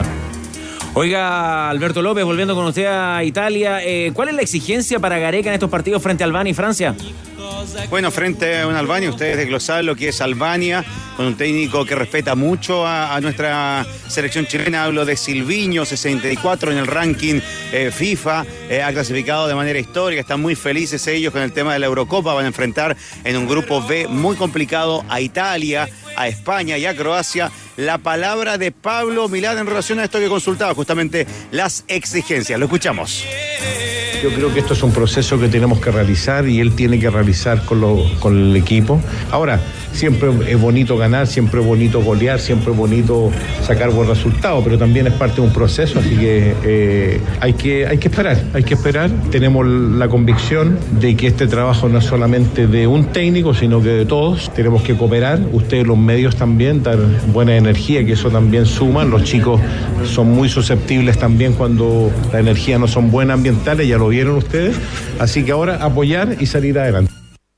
Speaker 3: Oiga, Alberto López, volviendo con usted a Italia, ¿cuál es la exigencia para Gareca en estos partidos frente a Albania y Francia?
Speaker 15: Bueno, frente a una Albania, ustedes desglosaron lo que es Albania, con un técnico que respeta mucho a nuestra selección chilena. Hablo de Silviño, 64 en el ranking FIFA, ha clasificado de manera histórica, están muy felices ellos con el tema de la Eurocopa. Van a enfrentar en un grupo B muy complicado a Italia, a España y a Croacia. La palabra de Pablo Milad en relación a esto que consultaba, justamente las exigencias. Lo escuchamos.
Speaker 5: Yo creo que esto es un proceso que tenemos que realizar, y él tiene que realizar con el equipo. Ahora, siempre es bonito ganar, siempre es bonito golear, siempre es bonito sacar buen resultado, pero también es parte de un proceso, así que hay que esperar. Tenemos la convicción de que este trabajo no es solamente de un técnico, sino que de todos. Tenemos que cooperar, ustedes los medios también, dar buena energía, que eso también suma. Los chicos son muy susceptibles también cuando la energía no son buenas ambientales, ya lo vieron ustedes, así que ahora apoyar y salir adelante.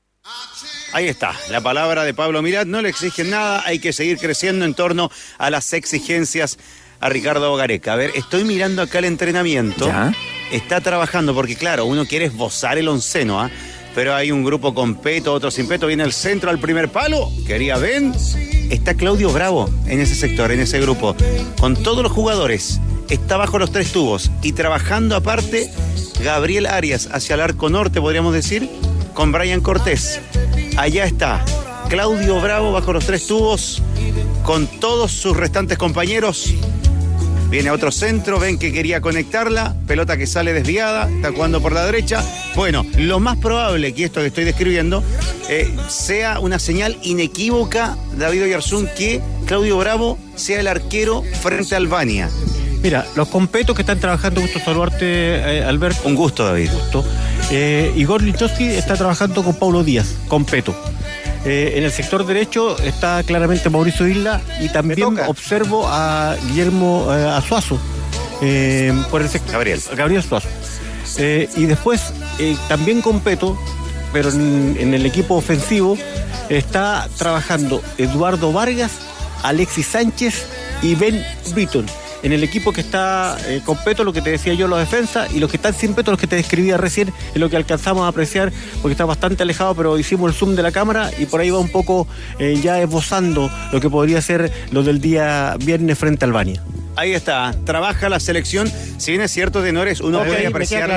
Speaker 15: Ahí está, la palabra de Pablo Milad. No le exigen nada, hay que seguir creciendo en torno a las exigencias a Ricardo Gareca. A ver, estoy mirando acá el entrenamiento. ¿Ya? Está trabajando, porque claro, uno quiere esbozar el onceno, pero hay un grupo con peto, otro sin peto. Viene el centro al primer palo, quería Ben. Está Claudio Bravo en ese sector, en ese grupo, con todos los jugadores. Está bajo los tres tubos y trabajando aparte Gabriel Arias hacia el arco norte, podríamos decir, con Brian Cortés. Allá está Claudio Bravo bajo los tres tubos con todos sus restantes compañeros. Viene otro centro, ven que quería conectarla, pelota que sale desviada, está jugando por la derecha. Bueno, lo más probable que esto que estoy describiendo sea una señal inequívoca, David Oyarzún, que Claudio Bravo sea el arquero frente a Albania.
Speaker 18: Mira, los competos que están trabajando, gusto saludarte, Alberto.
Speaker 15: Un gusto, David.
Speaker 18: Gusto. Igor Lichowski está trabajando con Paulo Díaz, competo. En el sector derecho está claramente Mauricio Isla, y también observo a Guillermo Azuazo por el sector. Gabriel Suazo. Y después también competo, pero en el equipo ofensivo está trabajando Eduardo Vargas, Alexis Sánchez y Ben Britton. En el equipo que está con peto, lo que te decía yo, la defensa, y los que están sin peto, los que te describía recién, es lo que alcanzamos a apreciar, porque está bastante alejado, pero hicimos el zoom de la cámara y por ahí va un poco ya esbozando lo que podría ser lo del día viernes frente a Albania.
Speaker 15: Ahí está, trabaja la selección. Si bien es cierto, tenores, uno debe apreciar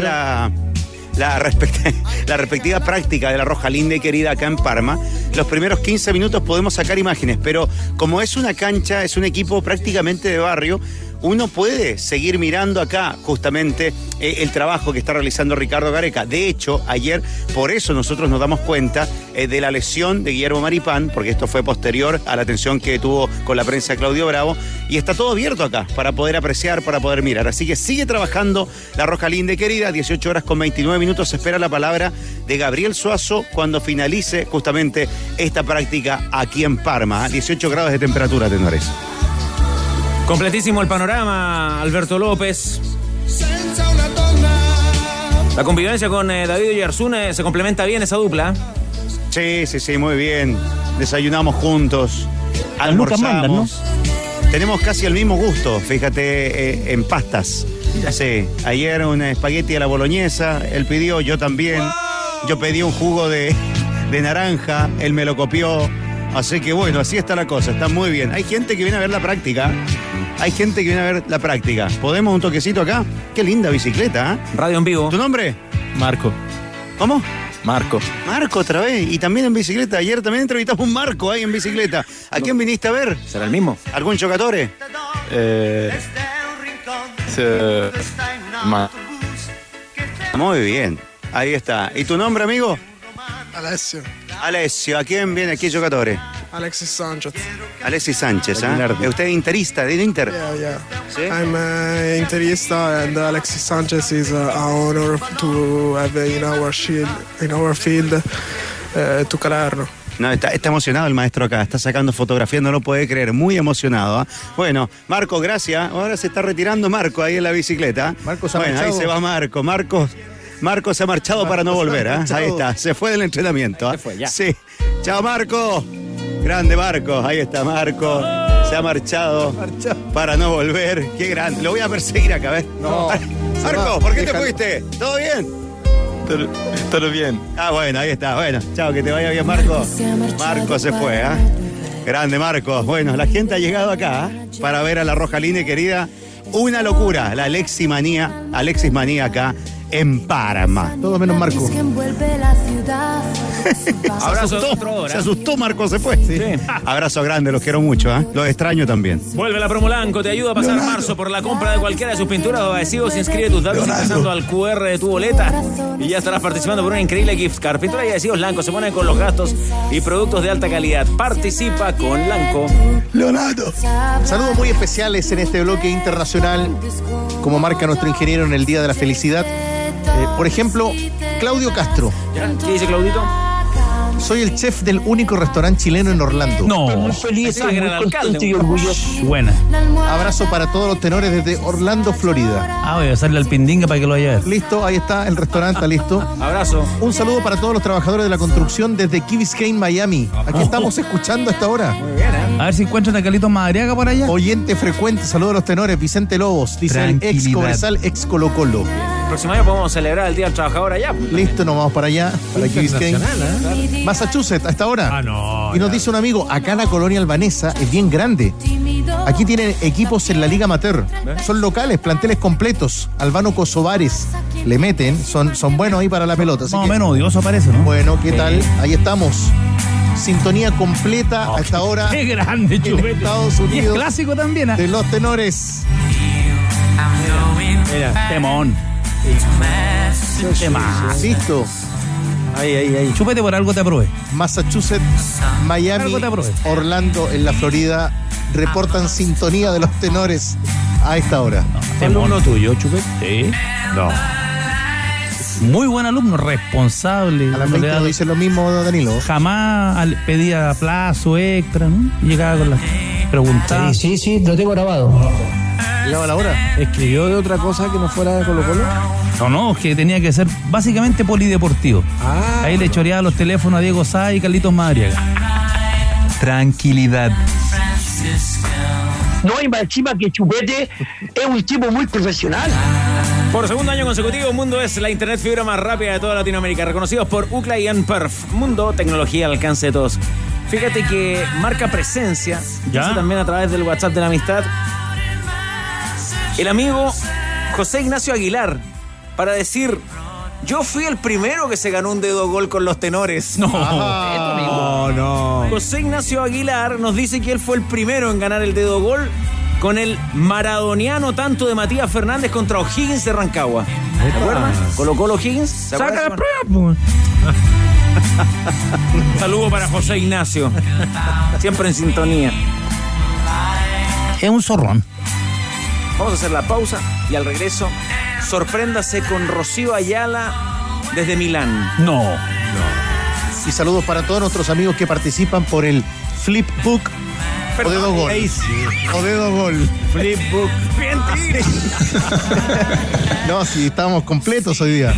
Speaker 15: la respectiva práctica de la Roja Linda y querida acá en Parma. Los primeros 15 minutos podemos sacar imágenes, pero como es una cancha, es un equipo prácticamente de barrio, uno puede seguir mirando acá justamente el trabajo que está realizando Ricardo Gareca. De hecho, ayer, por eso nosotros nos damos cuenta de la lesión de Guillermo Maripán, porque esto fue posterior a la atención que tuvo con la prensa Claudio Bravo, y está todo abierto acá para poder apreciar, para poder mirar. Así que sigue trabajando la Roja Linda y Querida, 18 horas con 29 minutos, se espera la palabra de Gabriel Suazo cuando finalice justamente esta práctica aquí en Parma. 18 grados de temperatura, tenores.
Speaker 3: Completísimo el panorama, Alberto López. La convivencia con David Oyarzún se complementa bien esa dupla.
Speaker 15: Sí, muy bien. Desayunamos juntos, almorzamos. Mandan, ¿no? Tenemos casi el mismo gusto, fíjate, en pastas. Sí, ayer un espagueti a la boloñesa, él pidió, yo también. Yo pedí un jugo de naranja, él me lo copió. Así que bueno, así está la cosa, está muy bien. Hay gente que viene a ver la práctica. ¿Podemos un toquecito acá? Qué linda bicicleta, ¿eh?
Speaker 3: Radio en vivo.
Speaker 15: ¿Tu nombre?
Speaker 14: Marco.
Speaker 15: ¿Cómo?
Speaker 14: Marco
Speaker 15: otra vez. Y también en bicicleta. Ayer también entrevistamos a un Marco ahí en bicicleta. ¿A quién viniste a ver?
Speaker 3: ¿Será el mismo?
Speaker 15: ¿Algún chocatore? Muy bien. Ahí está. ¿Y tu nombre, amigo? Alessio. ¿A quién viene aquí giocatore?
Speaker 19: Alexis Sanchez.
Speaker 15: Alexis Sánchez, ¿eh? ¿Usted es interista del Inter?
Speaker 19: Yeah.
Speaker 15: ¿Sí?
Speaker 19: I'm interista and Alexis Sanchez is an honor to have in our field to Calerno.
Speaker 15: No, está emocionado el maestro acá, está sacando fotografías, no lo puede creer, muy emocionado. ¿Eh? Bueno, Marco, gracias. Ahora se está retirando Marco ahí en la bicicleta.
Speaker 13: Marco se ha marchado.
Speaker 15: Ahí se va Marco se ha marchado para no volver, ¿eh? Ahí está, se fue del entrenamiento. ¿Eh?
Speaker 3: Se fue, ya.
Speaker 15: Sí. Chao, Marco. Grande Marco, ahí está Marco. Se ha marchado para no volver. Qué grande. Lo voy a perseguir acá, ¿ves?
Speaker 13: No.
Speaker 15: Marco, ¿por qué te fuiste? ¿Todo bien?
Speaker 14: Todo bien.
Speaker 15: Ah, bueno, ahí está. Bueno, chao, que te vaya bien, Marco. Marco se fue, ¿eh? Grande Marco. Bueno, la gente ha llegado acá para ver a la Roja Linda y Querida. Una locura, la Alexis Manía acá en Parma.
Speaker 13: Todo menos Marco.
Speaker 3: Abrazo.
Speaker 15: Se asustó Marco, se fue. Sí. Abrazo grande, los quiero mucho, ¿eh? Los extraño también.
Speaker 3: Vuelve la Promolanco, te ayuda a pasar marzo por la compra de cualquiera de sus pinturas o adhesivos. Inscribe tus datos ingresando al QR de tu boleta y ya estarás participando por una increíble gift card. Pintura y adhesivos Lanco se ponen con los gastos y productos de alta calidad. Participa con Lanco.
Speaker 13: Leonardo. Saludos muy especiales en este bloque internacional, como marca nuestro ingeniero en el Día de la Felicidad. Por ejemplo, Claudio Castro.
Speaker 3: ¿Qué dice Claudito?
Speaker 13: Soy el chef del único restaurante chileno en Orlando.
Speaker 14: No.
Speaker 20: Estoy muy feliz, muy contento y orgulloso.
Speaker 14: Buena.
Speaker 13: Abrazo para todos los tenores desde Orlando, Florida.
Speaker 14: Voy a hacerle al pindinga para que lo vaya a ver.
Speaker 13: Listo, ahí está, el restaurante está listo.
Speaker 3: Abrazo.
Speaker 13: Un saludo para todos los trabajadores de la construcción desde Key Biscayne, Miami. Aquí estamos escuchando a esta hora.
Speaker 3: Muy bien, ¿eh?
Speaker 14: A ver si encuentran a Carlitos Madariaga por allá.
Speaker 13: Oyente frecuente, saludos a los tenores. Vicente Lobos, dice el ex Cobresal, ex Colo Colo.
Speaker 3: El próximo año podemos celebrar el Día del Trabajador allá.
Speaker 13: Listo, nos vamos para allá, para Key Biscayne. Massachusetts, a esta hora.
Speaker 14: No.
Speaker 13: Y nos dice un amigo, acá la colonia albanesa es bien grande. Aquí tienen equipos en la Liga Amateur. Son locales, planteles completos. Albano Kosovares le meten, son buenos ahí para la pelota.
Speaker 14: Más o menos odioso parece, ¿no?
Speaker 13: Bueno, ¿qué tal? Ahí estamos. Sintonía completa a esta hora.
Speaker 14: ¡Qué grande,
Speaker 13: en
Speaker 14: Chupete!
Speaker 13: Estados Unidos.
Speaker 14: Y es clásico también, ¿eh?
Speaker 13: De los tenores.
Speaker 14: Mira, temón.
Speaker 13: Listo. Ahí.
Speaker 14: Chupete, por algo te aprobé.
Speaker 13: Massachusetts, Miami, Orlando, en la Florida, reportan sintonía de los tenores a esta hora.
Speaker 14: ¿Alumno tuyo, Chupete? Sí. No. Muy buen alumno, responsable.
Speaker 13: A la mente no dice lo mismo, Danilo.
Speaker 14: Jamás pedía plazo extra, ¿no? Llegaba con las preguntas.
Speaker 20: Sí, lo tengo grabado.
Speaker 13: ¿Llegaba la hora?
Speaker 10: ¿Escribió de otra cosa que no fuera de Colo Colo?
Speaker 14: No, es que tenía que ser básicamente polideportivo. Ahí le choreaba los teléfonos a Diego Sá y Carlitos Madariaga. Tranquilidad.
Speaker 20: No, y más encima que Chupete es un tipo muy profesional.
Speaker 3: Por segundo año consecutivo, Mundo es la internet fibra más rápida de toda Latinoamérica. Reconocidos por UCLA y Perf. Mundo, tecnología al alcance de todos. Fíjate que marca presencia, ya también a través del WhatsApp de la amistad, el amigo José Ignacio Aguilar, para decir: yo fui el primero que se ganó un dedo gol con los tenores.
Speaker 14: No.
Speaker 3: José Ignacio Aguilar nos dice que él fue el primero en ganar el dedo gol con el maradoniano tanto de Matías Fernández contra O'Higgins de Rancagua. ¿Te acuerdas? Colo-Colo O'Higgins.
Speaker 12: Saca la prueba,
Speaker 3: Saludo para José Ignacio. Siempre en sintonía.
Speaker 14: Es un zorrón.
Speaker 3: Vamos a hacer la pausa y al regreso, sorpréndase con Rocío Ayala desde Milán.
Speaker 14: No.
Speaker 13: Y saludos para todos nuestros amigos que participan por el Flipbook o dedo gol. O dedo gol.
Speaker 3: Flipbook. Bien,
Speaker 13: No, sí, estamos completos hoy día.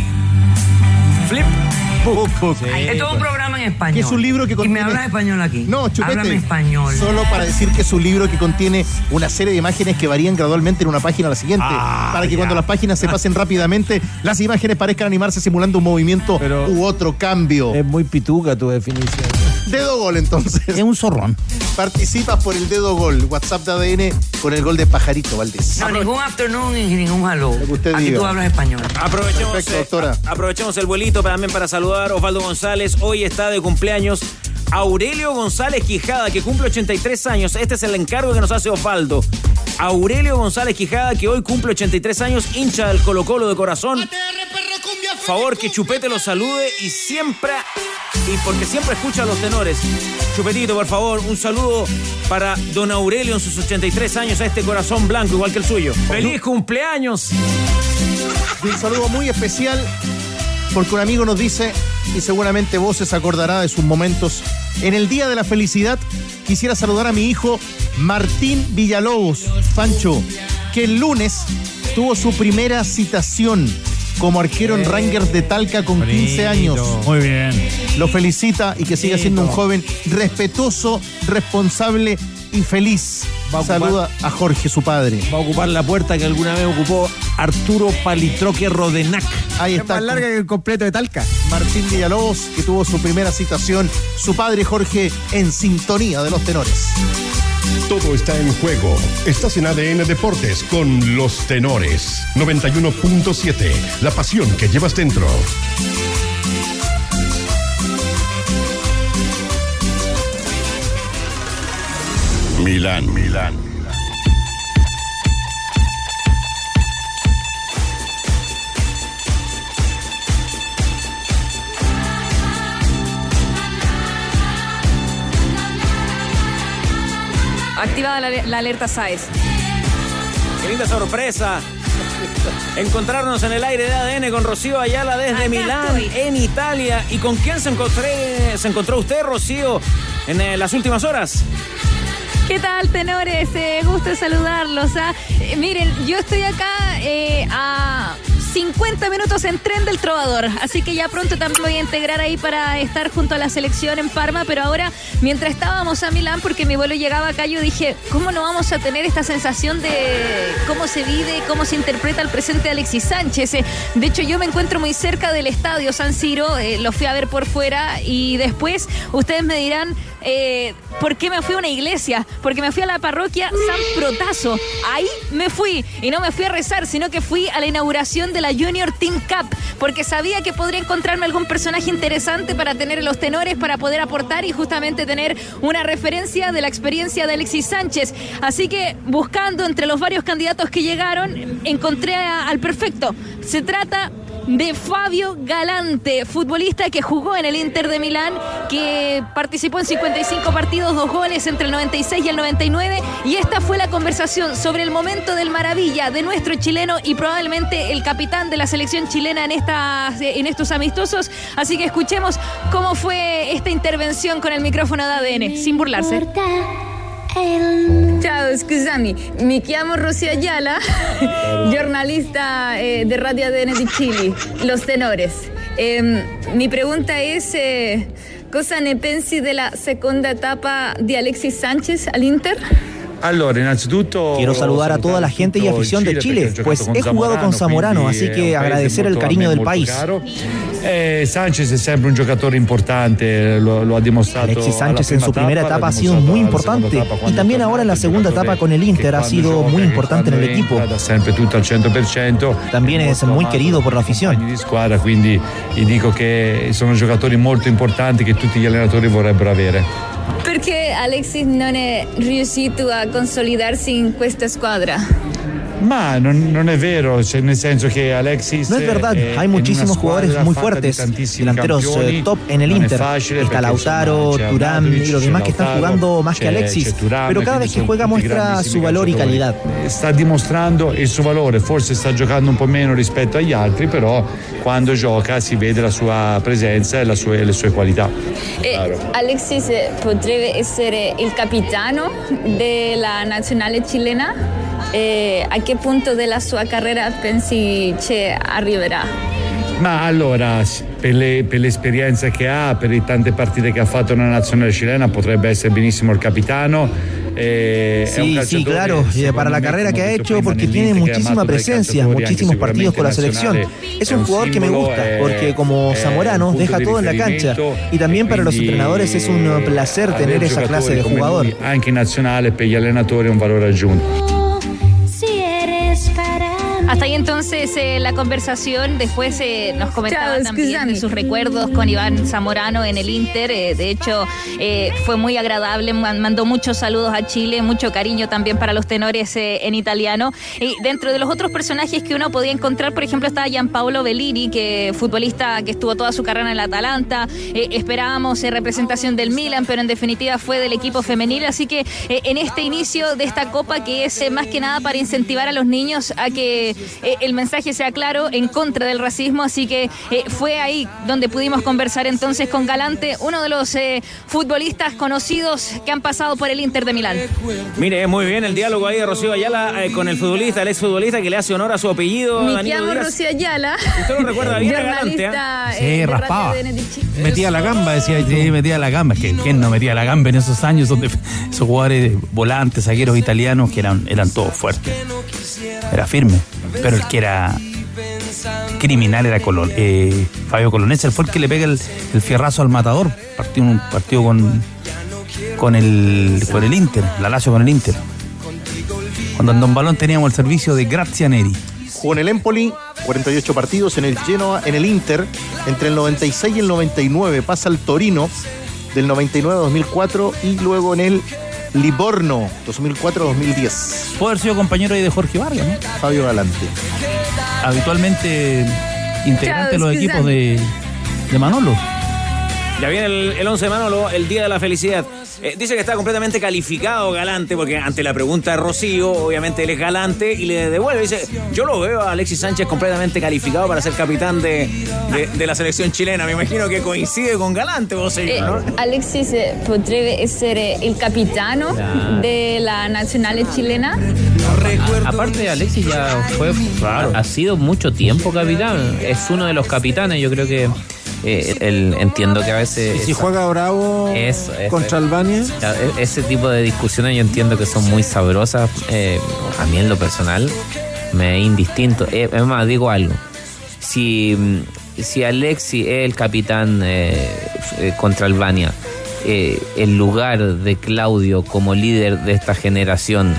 Speaker 3: Flipbook.
Speaker 13: Sí,
Speaker 21: es todo un programa en español.
Speaker 13: Que es un libro que contiene...
Speaker 21: Y me hablas español aquí.
Speaker 13: No, Chupete.
Speaker 21: Háblame español.
Speaker 13: Solo para decir que es un libro que contiene una serie de imágenes que varían gradualmente en una página a la siguiente. Para que cuando las páginas se pasen rápidamente, las imágenes parezcan animarse simulando un movimiento u otro cambio.
Speaker 10: Es muy pituca tu definición.
Speaker 13: Dedo gol, entonces.
Speaker 14: Es un zorrón.
Speaker 13: Participas por el dedo gol. WhatsApp de ADN con el gol de Pajarito Valdés.
Speaker 21: No, ningún afternoon y ningún hello.
Speaker 13: Lo que usted
Speaker 21: Aquí
Speaker 13: diga.
Speaker 21: tú hablas español.
Speaker 3: Aprovechemos el vuelito también para saludar a Osvaldo González. Hoy está de cumpleaños Aurelio González Quijada, que cumple 83 años. Este es el encargo que nos hace Osvaldo. Aurelio González Quijada, que hoy cumple 83 años, hincha del Colo-Colo de corazón. Favor que Chupete lo salude y porque siempre escucha a los tenores. Chupetito, por favor, un saludo para don Aurelio en sus 83 años, a este corazón blanco igual que el suyo. ¡Feliz cumpleaños!
Speaker 13: Y un saludo muy especial porque un amigo nos dice, y seguramente vos se acordará de sus momentos, en el Día de la Felicidad quisiera saludar a mi hijo Martín Villalobos, Pancho, que el lunes tuvo su primera citación como arquero en Rangers de Talca con 15 años.
Speaker 14: Muy bien.
Speaker 13: Lo felicita y que siga siendo un joven respetuoso, responsable y feliz. Saluda a Jorge, su padre.
Speaker 10: Va a ocupar la puerta que alguna vez ocupó Arturo Palitroque Rodenac.
Speaker 13: Ahí está.
Speaker 10: Es más larga que el completo de Talca.
Speaker 13: Martín Villalobos, que tuvo su primera citación. Su padre Jorge en sintonía de los tenores.
Speaker 2: Todo está en juego. Estás en ADN Deportes con los tenores. 91.7. La pasión que llevas dentro. Milán.
Speaker 22: Activada la alerta SAES.
Speaker 3: ¡Qué linda sorpresa! Encontrarnos en el aire de ADN con Rocío Ayala desde Milán, en Italia. ¿Y con quién se encontró usted, Rocío, en las últimas horas?
Speaker 22: ¿Qué tal, tenores? Gusto saludarlos. Miren, yo estoy acá a 50 minutos en tren del Trovador, así que ya pronto también voy a integrar ahí para estar junto a la selección en Parma, pero ahora, mientras estábamos a Milán, porque mi vuelo llegaba acá, yo dije, ¿cómo no vamos a tener esta sensación de cómo se vive, cómo se interpreta el presente de Alexis Sánchez? De hecho, yo me encuentro muy cerca del estadio San Siro, lo fui a ver por fuera y después ustedes me dirán... ¿por qué me fui a una iglesia? Porque me fui a la parroquia San Protaso. Ahí me fui. Y no me fui a rezar, sino que fui a la inauguración de la Junior Team Cup. Porque sabía que podría encontrarme algún personaje interesante para tener los tenores, para poder aportar y justamente tener una referencia de la experiencia de Alexis Sánchez. Así que, buscando entre los varios candidatos que llegaron, encontré al perfecto. Se trata de Fabio Galante, futbolista que jugó en el Inter de Milán, que participó en 55 partidos, 2 goles entre el 96 y el 99, y esta fue la conversación sobre el momento del maravilla de nuestro chileno y probablemente el capitán de la selección chilena en estos amistosos. Así que escuchemos cómo fue esta intervención con el micrófono de ADN, sin burlarse. Ciao, scusami, mi chiamo Rocío Ayala, giornalista de Radio ADN di Chile, Los Tenores. Mi pregunta es, cosa ne pensi della seconda etapa di Alexis Sánchez al Inter?
Speaker 23: Quiero saludar a toda la gente y afición de Chile, pues he jugado con Zamorano, así que agradecer el cariño del país.
Speaker 24: Sánchez es siempre un jugador importante, lo ha demostrado.
Speaker 23: Alexis Sánchez en su primera etapa ha sido muy importante y también ahora en la segunda etapa con el Inter ha sido muy importante en el equipo. También es muy querido por la afición.
Speaker 24: Quindi dico che sono giocatori molto importanti che tutti gli allenatori vorrebbero avere.
Speaker 22: Perché Alexis non è riuscito a consolidarsi in questa squadra?
Speaker 24: Ma non es vero, nel senso que Alexis.
Speaker 23: No es verdad, hay muchísimos jugadores muy fuertes, delanteros top en el Inter. Está Lautaro, Thuram y los demás que están jugando más que Alexis, pero cada vez que juega muestra su valor y calidad.
Speaker 24: Sta dimostrando il suo valore, forse sta giocando un po' meno rispetto agli altri, però quando gioca si vede la sua presenza e le sue qualità.
Speaker 22: Alexis potrebbe essere il capitano della nazionale cilena? A che punto della sua carriera pensi arriverà?
Speaker 24: Ma allora, per l'esperienza che ha, per le tante partite che ha fatto nella nazionale cilena, potrebbe essere benissimo el capitano.
Speaker 23: Sí, claro, para la carrera que ha hecho, porque tiene muchísima presencia, muchísimos partidos con la selección. Es un jugador que me gusta, porque como Zamorano deja todo en la cancha, y también para los entrenadores es un placer tener esa clase de jugador.
Speaker 24: Anche in nazionale per gli allenatori è un valore aggiunto.
Speaker 22: Hasta ahí entonces la conversación. Después nos comentaba también de sus recuerdos con Iván Zamorano en el Inter. De hecho, fue muy agradable. Mandó muchos saludos a Chile, mucho cariño también para los tenores en italiano. Y dentro de los otros personajes que uno podía encontrar, por ejemplo, estaba Gianpaolo Bellini, que futbolista que estuvo toda su carrera en el Atalanta. Esperábamos representación del Milan, pero en definitiva fue del equipo femenil. Así que en este inicio de esta Copa, que es más que nada para incentivar a los niños a que el mensaje sea claro en contra del racismo, así que fue ahí donde pudimos conversar entonces con Galante, uno de los futbolistas conocidos que han pasado por el Inter de Milán.
Speaker 3: Mire, muy bien el diálogo ahí de Rocío Ayala con el futbolista, el exfutbolista que le hace honor a su apellido.
Speaker 22: Me llamo Rocío Ayala.
Speaker 3: ¿Usted lo recuerda bien a Galante?
Speaker 14: Sí, raspaba. Metía la gamba, decía. Sí, metía la gamba. ¿Quién no metía la gamba en esos años donde esos jugadores volantes, zagueros italianos que eran todos fuertes? Era firme. Pero el que era criminal era Fabio Colonese. Él fue el que le pega el fierrazo al Matador. Un partido con el Inter, la Lazio con el Inter. Cuando en Don Balón teníamos el servicio de Grazianeri.
Speaker 13: Jugó en el Empoli, 48 partidos, en el Genoa, en el Inter, entre el 96 y el 99. Pasa al Torino, del 99 a 2004, y luego en el Livorno, 2004-2010.
Speaker 14: Puede haber sido compañero ahí de Jorge Vargas, ¿no?
Speaker 13: Fabio Galante.
Speaker 14: Habitualmente integrante de los equipos de Manolo.
Speaker 3: Ya viene el 11 de Manolo, el día de la felicidad. Dice que está completamente calificado Galante, porque ante la pregunta de Rocío, obviamente él es Galante y le devuelve. Dice, yo lo veo a Alexis Sánchez completamente calificado para ser capitán de la selección chilena. Me imagino que coincide con Galante, vos ¿no?
Speaker 22: Alexis potrebbe essere il capitano della nazionale chilena.
Speaker 12: Aparte, Alexis ya ha sido mucho tiempo capitán. Es uno de los capitanes, yo creo que entiendo que a veces...
Speaker 10: ¿Y si juega bravo contra Albania?
Speaker 12: Ese tipo de discusiones yo entiendo que son muy sabrosas. A mí en lo personal me es indistinto. Es más, digo algo. Si Alexis es el capitán contra Albania, el lugar de Claudio como líder de esta generación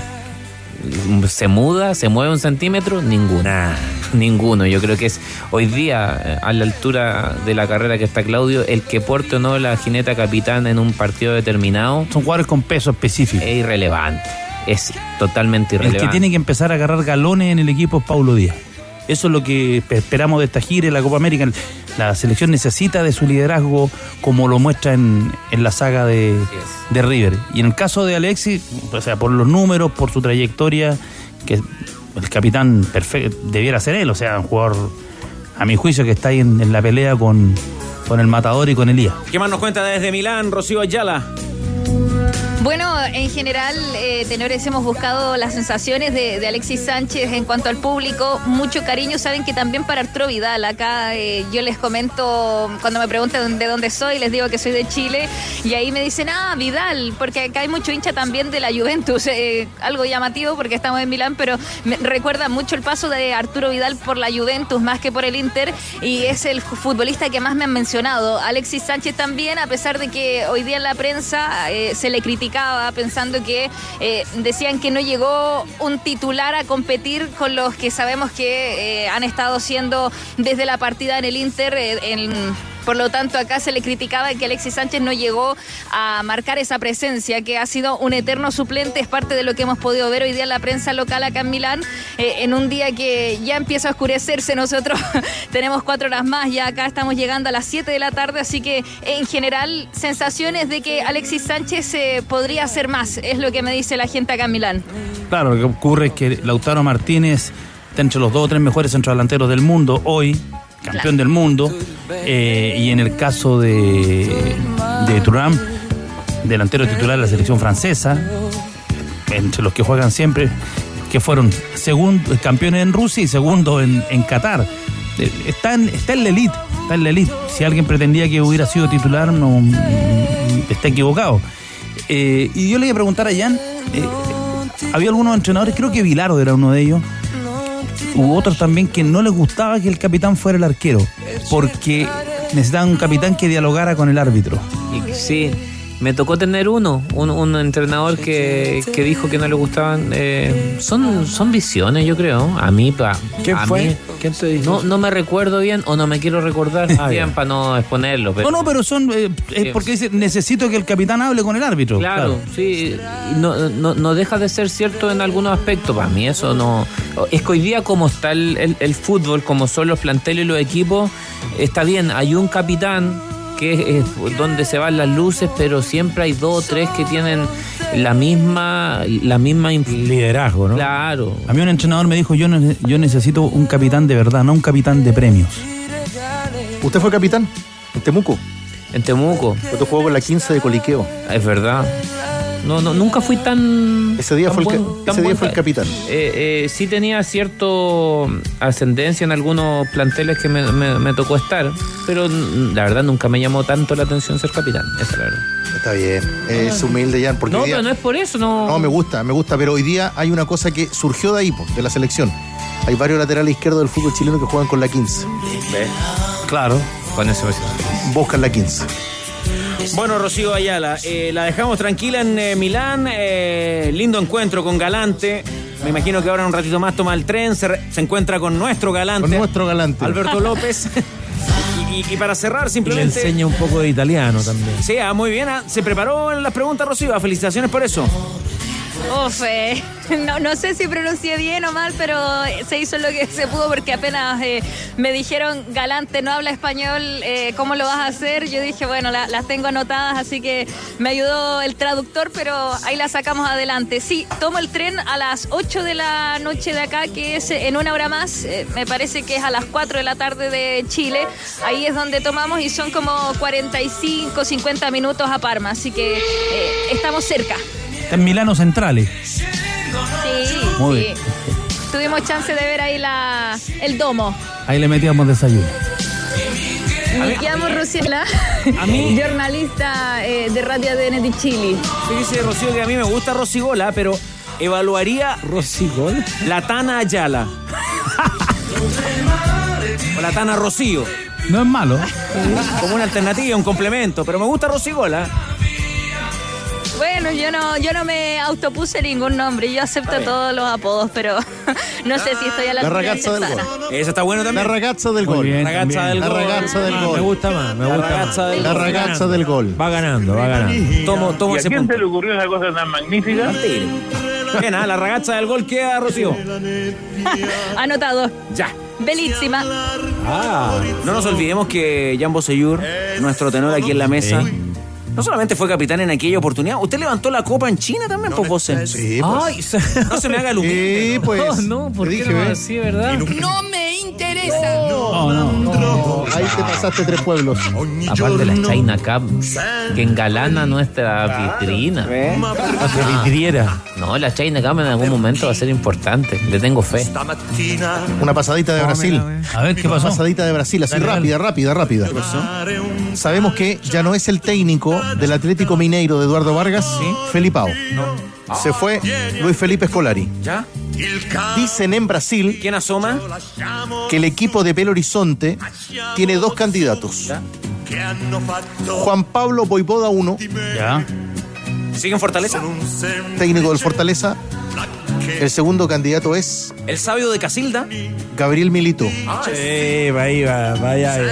Speaker 12: se mueve un centímetro, ninguno. Yo creo que es hoy día, a la altura de la carrera que está Claudio, el que porte o no la jineta capitán en un partido determinado,
Speaker 14: son jugadores con peso específico,
Speaker 12: es irrelevante, es totalmente irrelevante.
Speaker 14: El que tiene que empezar a agarrar galones en el equipo es Paulo Díaz. Eso es lo que esperamos de esta gira en la Copa América. La selección necesita de su liderazgo, como lo muestra en la saga de River. Y en el caso de Alexis, o sea, por los números, por su trayectoria, que el capitán perfecto debiera ser él. O sea, un jugador, a mi juicio, que está ahí en la pelea con el Matador y con Elías.
Speaker 3: ¿Qué más nos cuenta desde Milán, Rocío Ayala?
Speaker 22: Bueno, en general, tenores, hemos buscado las sensaciones de Alexis Sánchez en cuanto al público. Mucho cariño, saben que también para Arturo Vidal. Acá yo les comento, cuando me preguntan de dónde soy, les digo que soy de Chile. Y ahí me dicen, Vidal, porque acá hay mucho hincha también de la Juventus. Algo llamativo porque estamos en Milán, pero me recuerda mucho el paso de Arturo Vidal por la Juventus más que por el Inter. Y es el futbolista que más me han mencionado. Alexis Sánchez también, a pesar de que hoy día en la prensa se le critica, pensando que decían que no llegó un titular a competir con los que sabemos que han estado siendo desde la partida en el Inter Por lo tanto, acá se le criticaba que Alexis Sánchez no llegó a marcar esa presencia, que ha sido un eterno suplente. Es parte de lo que hemos podido ver hoy día en la prensa local acá en Milán, en un día que ya empieza a oscurecerse. Nosotros tenemos 4 horas más, ya acá estamos llegando a las 7 de la tarde, así que en general sensaciones de que Alexis Sánchez podría hacer más, es lo que me dice la gente acá en Milán.
Speaker 14: Claro, lo que ocurre es que Lautaro Martínez está entre los 2 o 3 mejores centrodelanteros del mundo hoy, campeón del mundo, y en el caso de Thuram, delantero titular de la selección francesa, entre los que juegan siempre, que fueron campeones en Rusia y segundo en Qatar. Está en la elite. Si alguien pretendía que hubiera sido titular, no está equivocado. Y yo le iba a preguntar a Jan, había algunos entrenadores, creo que Vilaro era uno de ellos, hubo otros también que no les gustaba que el capitán fuera el arquero, porque necesitaban un capitán que dialogara con el árbitro.
Speaker 12: Sí, me tocó tener un entrenador que dijo que no le gustaban. Son visiones, yo creo. A mí,
Speaker 10: ¿quién fue? ¿Quién te dijo?
Speaker 12: No me recuerdo bien o no me quiero recordar bien para no exponerlo. Pero...
Speaker 14: pero son es porque dice, necesito que el capitán hable con el árbitro.
Speaker 12: Claro. Sí. No deja de ser cierto en algunos aspectos. Para mí eso no... Es que hoy día como está el fútbol, como son los planteles y los equipos, está bien, hay un capitán que es donde se van las luces, pero siempre hay 2 o 3 que tienen la misma
Speaker 10: liderazgo, ¿no?
Speaker 12: Claro.
Speaker 14: A mí un entrenador me dijo, yo necesito un capitán de verdad, no un capitán de premios.
Speaker 13: ¿Usted fue capitán en Temuco?
Speaker 12: En Temuco.
Speaker 13: Usted jugó con la 15 de Coliqueo.
Speaker 12: Es verdad. No, nunca fui tan...
Speaker 13: Ese día fue el capitán.
Speaker 12: Sí tenía cierto ascendencia en algunos planteles que me tocó estar, pero la verdad nunca me llamó tanto la atención ser capitán, esa es la verdad.
Speaker 13: Está bien, es humilde, Jan. Porque
Speaker 12: pero no es por eso, no.
Speaker 13: No, me gusta, pero hoy día hay una cosa que surgió de ahí, de la selección. Hay varios laterales izquierdos del fútbol chileno que juegan con la 15.
Speaker 12: ¿Ves?
Speaker 14: Claro.
Speaker 12: Con eso.
Speaker 13: Buscan la 15.
Speaker 3: Bueno, Rocío Ayala, la dejamos tranquila en Milán, lindo encuentro con Galante, me imagino que ahora en un ratito más toma el tren, se encuentra con nuestro Galante. Alberto López. y para cerrar simplemente...
Speaker 10: Y le enseña un poco de italiano también.
Speaker 3: Sí, muy bien, se preparó en las preguntas, Rocío, felicitaciones por eso.
Speaker 22: No sé si pronuncié bien o mal, pero se hizo lo que se pudo porque apenas me dijeron, Galante no habla español, ¿cómo lo vas a hacer? Yo dije, bueno, las tengo anotadas, así que me ayudó el traductor, pero ahí la sacamos adelante. Sí, tomo el tren a las 8 de la noche de acá, que es en 1 hora más, me parece que es a las 4 de la tarde de Chile, ahí es donde tomamos y son como 45, 50 minutos a Parma, así que estamos cerca.
Speaker 14: Está en Milano Centrale.
Speaker 22: Sí,
Speaker 14: Muy bien.
Speaker 22: Tuvimos chance de ver ahí el domo.
Speaker 14: Ahí le metíamos desayuno.
Speaker 22: Me llamo Rosiela, jornalista de Radio ADN de Chile.
Speaker 3: Dice Rocío que a mí me gusta Rosigola, pero evaluaría
Speaker 10: ¿Rosigola?
Speaker 3: la Tana Ayala. O la Tana Rocío.
Speaker 14: No es malo.
Speaker 3: Como una alternativa, un complemento, pero me gusta Rosigola.
Speaker 22: Bueno, yo no me autopuse ningún nombre, yo acepto todos los apodos, pero no sé si estoy a la
Speaker 13: La ragazza del gol.
Speaker 3: Esa está bueno también.
Speaker 13: La ragazza del gol.
Speaker 3: Bien, la ragazza del gol.
Speaker 10: Me gusta más.
Speaker 13: La ragazza del gol.
Speaker 10: Va ganando.
Speaker 3: Tomo
Speaker 1: ¿Y a
Speaker 3: ese
Speaker 1: quién
Speaker 3: punto.
Speaker 1: se le ocurrió esa cosa tan magnífica?
Speaker 3: Bien, la ragazza del gol queda, Rocío.
Speaker 22: Anotado.
Speaker 3: Ya.
Speaker 22: Bellísima.
Speaker 3: No nos olvidemos que Jan Bosellur, nuestro tenor aquí en la mesa, no solamente fue capitán en aquella oportunidad, usted levantó la copa en China también, pues vos.
Speaker 13: Sí, pues.
Speaker 3: Ay, no se me haga el humilde.
Speaker 13: Sí, pues.
Speaker 12: No, ¿por qué no así, verdad?
Speaker 17: No me interesa.
Speaker 13: No. Ahí te pasaste 3 pueblos.
Speaker 12: Aparte de la China Cup, que engalana nuestra vitrina.
Speaker 10: Nuestra vidriera.
Speaker 12: No, la China Cup en algún momento va a ser importante. Le tengo fe.
Speaker 13: Una pasadita de Brasil.
Speaker 14: A ver, ¿qué pasó?
Speaker 13: Una pasadita de Brasil, así rápida. ¿Qué pasó? Sabemos que ya no es el técnico del Atlético Mineiro de Eduardo Vargas, Felipao. Se fue Luis Felipe Scolari.
Speaker 3: ¿Ya?
Speaker 13: Dicen en Brasil
Speaker 3: ¿Quién asoma?
Speaker 13: que el equipo de Belo Horizonte tiene 2 candidatos.
Speaker 3: ¿Ya?
Speaker 13: Juan Pablo Voivoda 1,
Speaker 14: Ya.
Speaker 3: ¿Sigue en Fortaleza?
Speaker 13: técnico del Fortaleza. El segundo candidato es
Speaker 3: ¿El sabio de Casilda?
Speaker 13: Gabriel Milito.
Speaker 10: Sí, vaya.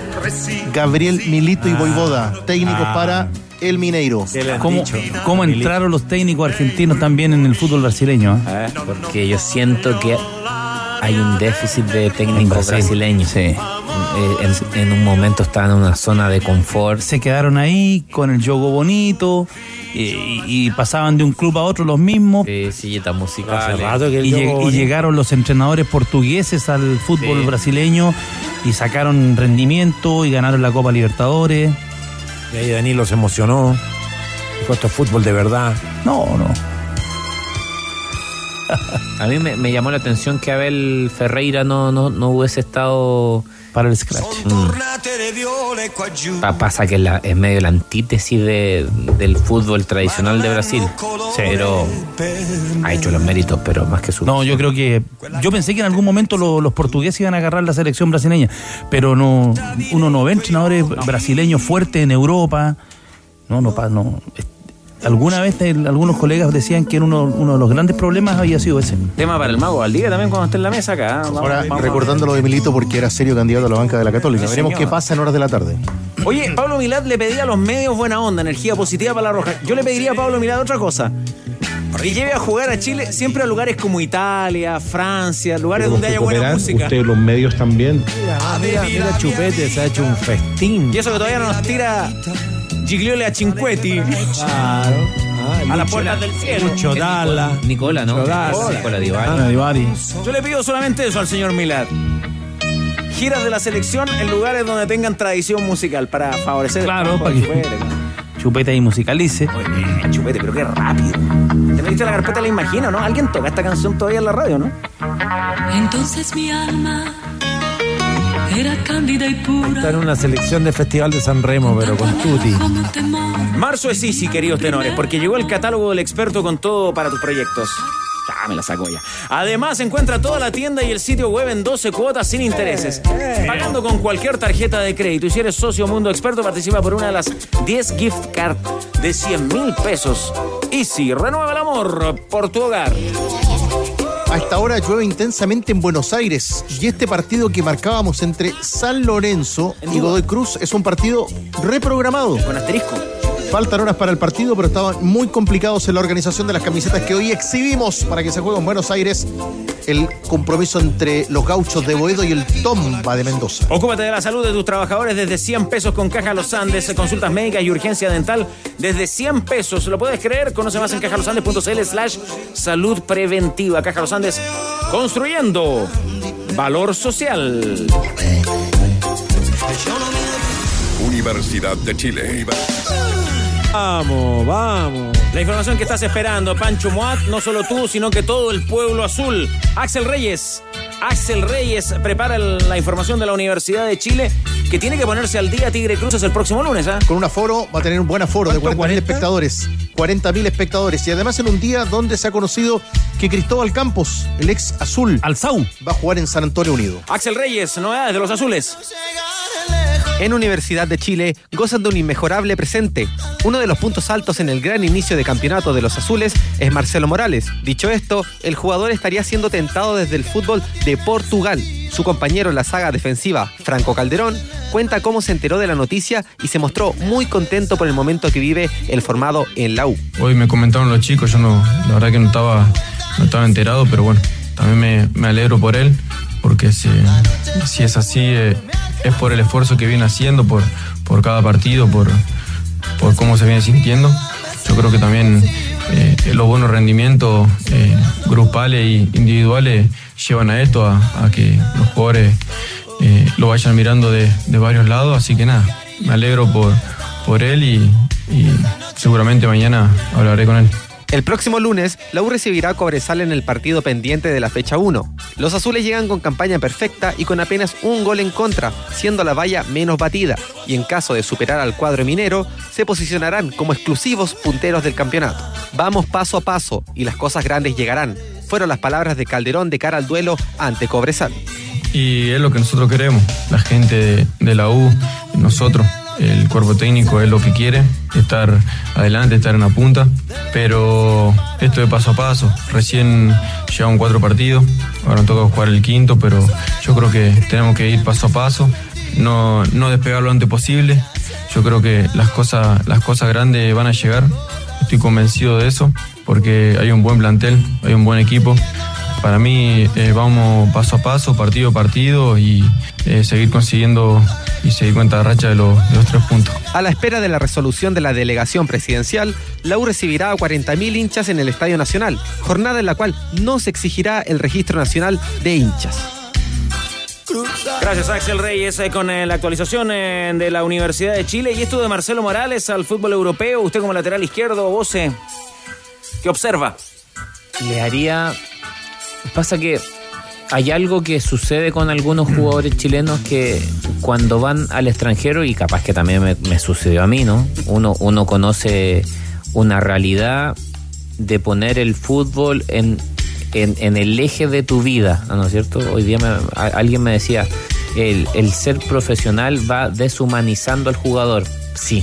Speaker 13: Gabriel Milito y Voivoda, técnicos para el Mineiro.
Speaker 14: ¿Cómo entraron los técnicos argentinos también en el fútbol brasileño?
Speaker 12: Porque yo siento que hay un déficit de técnicos brasileños.
Speaker 14: Sí.
Speaker 12: En un momento estaban en una zona de confort.
Speaker 14: Se quedaron ahí con el juego bonito y pasaban de un club a otro los mismos.
Speaker 12: Sillitas musicales.
Speaker 14: Y llegaron los entrenadores portugueses al fútbol brasileño y sacaron rendimiento y ganaron la Copa Libertadores.
Speaker 10: Y ahí Danilo se emocionó. Dijo, esto es fútbol de verdad.
Speaker 14: No.
Speaker 12: A mí me llamó la atención que Abel Ferreira no hubiese estado
Speaker 14: para el scratch.
Speaker 12: Pasa que es medio la antítesis del fútbol tradicional de Brasil. Pero ha hecho los méritos, pero más que su.
Speaker 14: No, yo pensé que en algún momento los portugueses iban a agarrar la selección brasileña, pero uno no ve entrenadores brasileños fuertes en Europa. No. Alguna vez algunos colegas decían que uno de los grandes problemas había sido ese.
Speaker 3: Tema para el Mago Valdivia también cuando esté en la mesa acá.
Speaker 13: Ahora, recordando lo de Milito porque era serio candidato a la banca de la Católica. Sí, veremos qué pasa en horas de la tarde.
Speaker 3: Oye, Pablo Milad le pedía a los medios buena onda, energía positiva para la Roja. Yo le pediría a Pablo Milad otra cosa. Y lleve a jugar a Chile siempre a lugares como Italia, Francia, lugares donde haya buena música.
Speaker 5: Ustedes, los medios también.
Speaker 10: Mira Chupete, se ha hecho un festín.
Speaker 3: Y eso que todavía no nos tira Giglioli a Cinquetti.
Speaker 10: Claro.
Speaker 3: A las puertas del cielo.
Speaker 10: Lucho Dalla.
Speaker 12: Nicola, ¿no? Nicola Divari.
Speaker 3: Yo le pido solamente eso al señor Milad. Giras de la selección en lugares donde tengan tradición musical para favorecer.
Speaker 14: Claro, para que Chupete ahí musicalice.
Speaker 3: Oye, Chupete, pero qué rápido. ¿Te metiste la carpeta? ¿Le imagino, no? ¿Alguien toca esta canción todavía en la radio, no?
Speaker 16: Entonces mi alma era cándida y pura.
Speaker 10: Está en una selección de Festival de San Remo, pero con Tutti.
Speaker 3: Marzo es easy, queridos tenores, porque llegó el catálogo del experto con todo para tus proyectos. Me la saco ya. Además, encuentra toda la tienda y el sitio web en 12 cuotas sin intereses, pagando con cualquier tarjeta de crédito. Y si eres socio Mundo Experto, participa por una de las 10 gift cards de 100.000 pesos. Easy, renueva el amor por tu hogar.
Speaker 13: A esta hora llueve intensamente en Buenos Aires y este partido que marcábamos entre San Lorenzo y Godoy Cruz es un partido reprogramado.
Speaker 3: Con asterisco.
Speaker 13: Faltan horas para el partido, pero estaban muy complicados en la organización de las camisetas que hoy exhibimos para que se juegue en Buenos Aires el compromiso entre los Gauchos de Boedo y el Tomba de Mendoza.
Speaker 3: Ocúpate de la salud de tus trabajadores desde 100 pesos con Caja Los Andes, consultas médicas y urgencia dental desde 100 pesos. ¿Lo puedes creer? Conoce más en cajalosandes.cl/salud preventiva. Caja Los Andes, construyendo valor social.
Speaker 2: Universidad de Chile.
Speaker 10: Vamos.
Speaker 3: La información que estás esperando, Pancho Moat, no solo tú, sino que todo el pueblo azul. Axel Reyes prepara la información de la Universidad de Chile, que tiene que ponerse al día Tigre Cruces el próximo lunes.
Speaker 13: Con un aforo, va a tener un buen aforo de 40.000 espectadores. 40.000 espectadores. Y además en un día donde se ha conocido que Cristóbal Campos, el ex azul,
Speaker 14: Alzau,
Speaker 13: va a jugar en San Antonio Unido.
Speaker 3: Axel Reyes, novedades de los azules.
Speaker 6: En Universidad de Chile gozan de un inmejorable presente. Uno de los puntos altos en el gran inicio de campeonato de los azules es Marcelo Morales. Dicho esto, el jugador estaría siendo tentado desde el fútbol de Portugal. Su compañero en la saga defensiva, Franco Calderón, cuenta cómo se enteró de la noticia y se mostró muy contento por el momento que vive el formado en la U.
Speaker 7: Hoy me comentaron los chicos, yo la verdad que no estaba enterado, pero bueno, también me alegro por él, porque si es así, es por el esfuerzo que viene haciendo, por cada partido, por cómo se viene sintiendo. Yo creo que también los buenos rendimientos grupales e individuales llevan a esto, a que los jugadores lo vayan mirando de varios lados, así que nada, me alegro por él y seguramente mañana hablaré con él.
Speaker 6: El próximo lunes, la U recibirá a Cobresal en el partido pendiente de la fecha 1. Los azules llegan con campaña perfecta y con apenas un gol en contra, siendo la valla menos batida. Y en caso de superar al cuadro minero, se posicionarán como exclusivos punteros del campeonato. Vamos paso a paso y las cosas grandes llegarán. Fueron las palabras de Calderón de cara al duelo ante Cobresal.
Speaker 7: Y es lo que nosotros queremos, la gente de la U, nosotros. El cuerpo técnico es lo que quiere, estar adelante, estar en la punta, pero esto de paso a paso. Recién llevamos 4 partidos, ahora nos toca jugar el 5º, pero yo creo que tenemos que ir paso a paso no despegar lo antes posible. Yo creo que las cosas grandes van a llegar. Estoy convencido de eso, porque hay un buen plantel, hay un buen equipo. Para mí vamos paso a paso, partido a partido, y seguir consiguiendo y seguir con esta racha de los 3 puntos.
Speaker 6: A la espera de la resolución de la delegación presidencial, la U recibirá a 40.000 hinchas en el Estadio Nacional, jornada en la cual no se exigirá el registro nacional de hinchas.
Speaker 3: Gracias, Axel Reyes, con la actualización de la Universidad de Chile. Y esto de Marcelo Morales al fútbol europeo, usted como lateral izquierdo, Voce, ¿qué observa?
Speaker 12: Le haría... Pasa que hay algo que sucede con algunos jugadores chilenos que cuando van al extranjero, y capaz que también me sucedió a mí, ¿no? Uno conoce una realidad de poner el fútbol en el eje de tu vida, ¿no es cierto? Hoy día alguien me decía, el ser profesional va deshumanizando al jugador. Sí,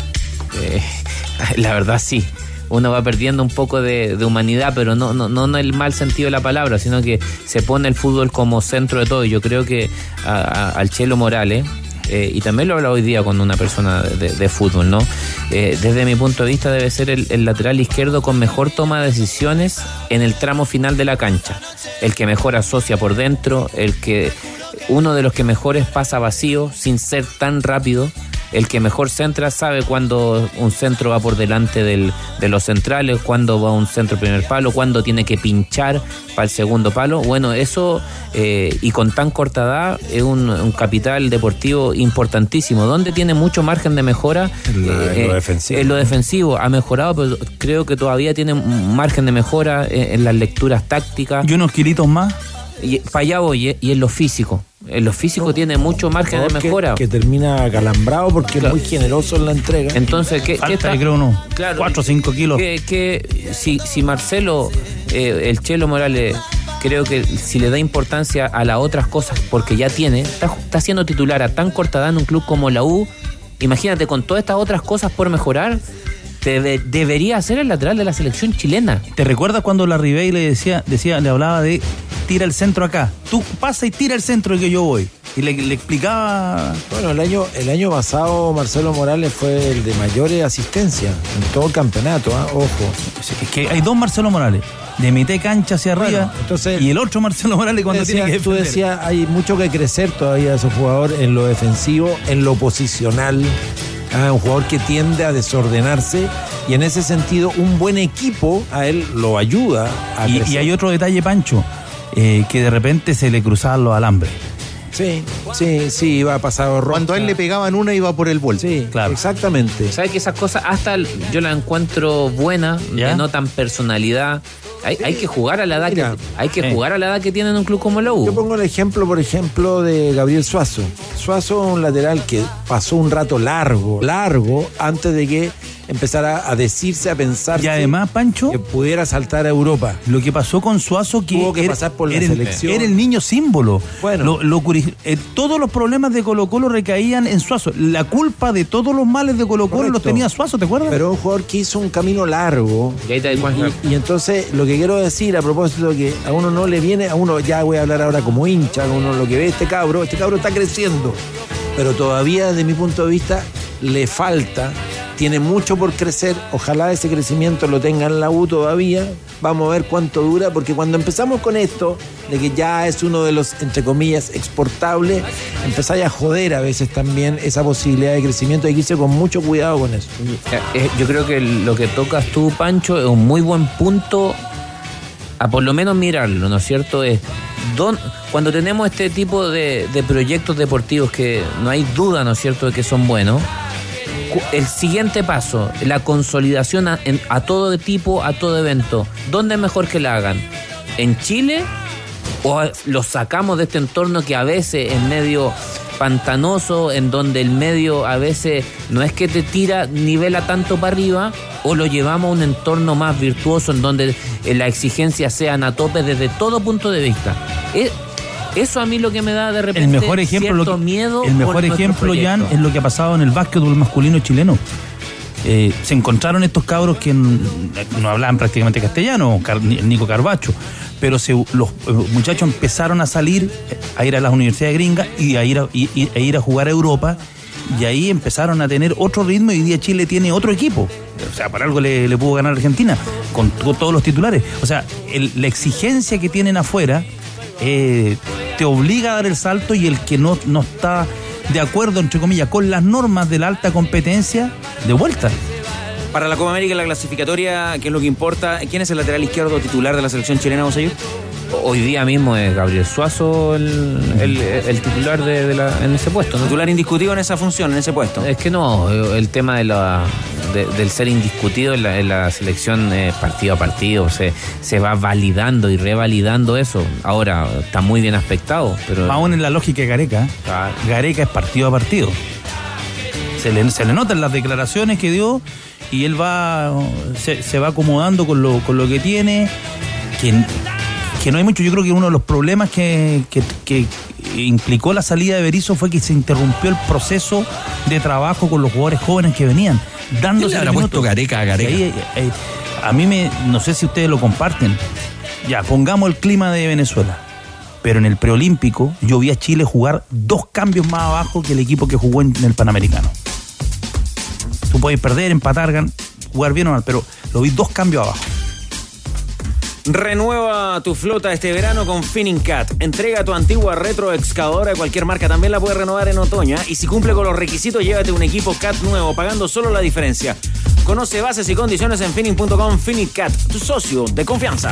Speaker 12: la verdad sí. Uno va perdiendo un poco de humanidad, pero no en el mal sentido de la palabra, sino que se pone el fútbol como centro de todo. Y yo creo que al Chelo Morales, y también lo he hablado hoy día con una persona de fútbol, ¿no? Desde mi punto de vista debe ser el lateral izquierdo con mejor toma de decisiones en el tramo final de la cancha. El que mejor asocia por dentro, uno de los que mejores pasa vacío sin ser tan rápido. El que mejor centra sabe cuándo un centro va por delante de los centrales, cuándo va un centro primer palo, cuándo tiene que pinchar para el segundo palo. Bueno, eso, y con tan corta edad, es un capital deportivo importantísimo, donde tiene mucho margen de mejora. En lo defensivo. En lo defensivo ha mejorado, pero creo que todavía tiene margen de mejora en las lecturas tácticas.
Speaker 14: ¿Y unos kilitos más?
Speaker 12: Y para allá voy, y en lo físico. En lo físico tiene mucho margen de mejora.
Speaker 10: Que termina acalambrado porque es muy generoso en la entrega.
Speaker 12: Entonces, ¿qué
Speaker 14: falta? Yo creo unos 4 o 5 kilos.
Speaker 12: Si Marcelo, el Chelo Morales, creo que si le da importancia a las otras cosas, porque ya está siendo titular a tan corta edad en un club como la U, imagínate, con todas estas otras cosas por mejorar, debería ser el lateral de la selección chilena.
Speaker 14: ¿Te recuerdas cuando la Ribey le hablaba de tira el centro acá? Tú pasa y tira el centro y que yo voy. Y le explicaba...
Speaker 10: Bueno, el año pasado Marcelo Morales fue el de mayores asistencias en todo el campeonato, ojo.
Speaker 14: Es que hay 2 Marcelo Morales, de mitad cancha hacia arriba, entonces, y el otro Marcelo Morales cuando tiene que defender.
Speaker 10: Tú decías, hay mucho que crecer todavía de esos jugadores en lo defensivo, en lo posicional. Un jugador que tiende a desordenarse, y en ese sentido un buen equipo a él lo ayuda a crecer.
Speaker 14: Y hay otro detalle, Pancho, que de repente se le cruzaban los alambres.
Speaker 10: Sí, iba a pasar rojo.
Speaker 13: Cuando a él le pegaban una, iba por el bol.
Speaker 10: Sí, claro. Exactamente.
Speaker 12: ¿Sabes que esas cosas hasta yo las encuentro buenas, denotan personalidad? Hay que jugar a la edad jugar a la edad que tiene en un club como la U.
Speaker 10: Yo pongo el ejemplo, por ejemplo, de Gabriel Suazo. Suazo es un lateral que pasó un rato largo, antes de que empezara a decirse, a pensar.
Speaker 14: Y además, Pancho,
Speaker 10: que pudiera saltar a Europa.
Speaker 14: Lo que pasó con Suazo, que
Speaker 10: tuvo que pasar por la selección.
Speaker 14: Era el niño símbolo.
Speaker 10: Bueno,
Speaker 14: todos los problemas de Colo-Colo recaían en Suazo. La culpa de todos los males de Colo-Colo los tenía Suazo, ¿te acuerdas?
Speaker 10: Pero un jugador que hizo un camino largo. Y entonces, lo que quiero decir a propósito, que a uno no le viene, ya voy a hablar ahora como hincha, a uno lo que ve, este cabro está creciendo, pero todavía desde mi punto de vista le falta, tiene mucho por crecer. Ojalá ese crecimiento lo tenga en la U todavía. Vamos a ver cuánto dura, porque cuando empezamos con esto de que ya es uno de los, entre comillas, exportables, empezáis a joder a veces también esa posibilidad de crecimiento. Hay que irse con mucho cuidado con eso.
Speaker 12: Yo creo que lo que tocas tú, Pancho, es un muy buen punto a por lo menos mirarlo, ¿no es cierto? Cuando tenemos este tipo de proyectos deportivos que no hay duda, ¿no es cierto?, de que son buenos, el siguiente paso, la consolidación a todo tipo, a todo evento, ¿dónde es mejor que la hagan? ¿En Chile? ¿O los sacamos de este entorno que a veces es medio pantanoso, en donde el medio a veces no es que te tira, nivela tanto para arriba, o lo llevamos a un entorno más virtuoso en donde las exigencias sean a tope desde todo punto de vista? Eso a mí lo que me da de repente
Speaker 14: el mejor ejemplo,
Speaker 12: miedo.
Speaker 14: El mejor ejemplo, Jan, es lo que ha pasado en el básquetbol masculino chileno. Se encontraron estos cabros que no hablaban prácticamente castellano, Nico Carbacho, pero los muchachos empezaron a salir, a ir a las universidades gringas y a ir a jugar a Europa, y ahí empezaron a tener otro ritmo, y hoy día Chile tiene otro equipo. O sea, para algo le pudo ganar a Argentina con todos los titulares. O sea, la exigencia que tienen afuera te obliga a dar el salto, y el que no está de acuerdo, entre comillas, con las normas de la alta competencia, de vuelta.
Speaker 3: Para la Copa América, la clasificatoria, ¿qué es lo que importa? ¿Quién es el lateral izquierdo titular de la selección chilena, Monseñor?
Speaker 12: Hoy día mismo es Gabriel Suazo el titular en ese puesto, ¿no?
Speaker 3: Titular indiscutido en esa función, en ese puesto.
Speaker 12: Es que no, el tema del ser indiscutido en la selección partido a partido, se va validando y revalidando eso. Ahora está muy bien aspectado, pero
Speaker 14: aún en la lógica de Gareca.
Speaker 12: Claro.
Speaker 14: Gareca es partido a partido. Se le notan las declaraciones que dio, y él se va acomodando con lo que tiene, que no hay mucho. Yo creo que uno de los problemas que implicó la salida de Berizzo fue que se interrumpió el proceso de trabajo con los jugadores jóvenes que venían, dándose.
Speaker 4: ¿Quién le habrá puesto Gareca a Gareca?
Speaker 14: A mí no sé si ustedes lo comparten. Ya, pongamos el clima de Venezuela. Pero en el preolímpico yo vi a Chile jugar 2 cambios más abajo que el equipo que jugó en el Panamericano. Tú puedes perder, empatar, jugar bien o mal, pero lo vi 2 cambios abajo.
Speaker 3: Renueva tu flota este verano con Finincat. Entrega tu antigua retroexcavadora de cualquier marca. También la puedes renovar en otoño, ¿eh? Y si cumple con los requisitos, llévate un equipo CAT nuevo, pagando solo la diferencia. Conoce bases y condiciones en Finin.com. Finincat, tu socio de confianza.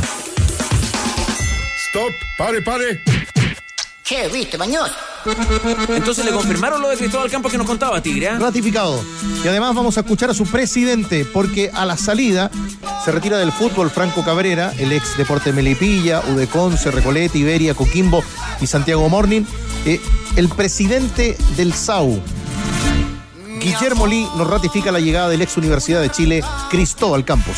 Speaker 2: Stop, pare.
Speaker 8: ¿Qué viste, Baños?
Speaker 3: Entonces le confirmaron lo de Cristóbal Campos que nos contaba, Tigre, ¿eh?
Speaker 13: Ratificado. Y además vamos a escuchar a su presidente, porque a la salida se retira del fútbol Franco Cabrera, el ex Deportes Melipilla, Udeconce, Recoleta, Iberia, Coquimbo y Santiago Morning. El presidente del SAU, Guillermo Lee, nos ratifica la llegada del ex Universidad de Chile, Cristóbal Campos.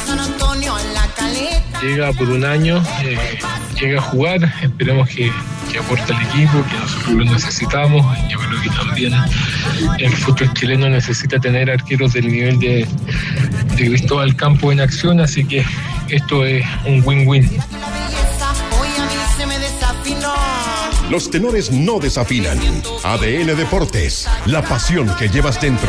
Speaker 9: Llega por un año, llega a jugar, esperemos que aporte al equipo, que nosotros lo necesitamos. Yo creo que también el fútbol chileno necesita tener arqueros del nivel de Cristóbal Campos en acción, así que esto es un win-win.
Speaker 2: Los tenores no desafinan. ADN Deportes, la pasión que llevas dentro.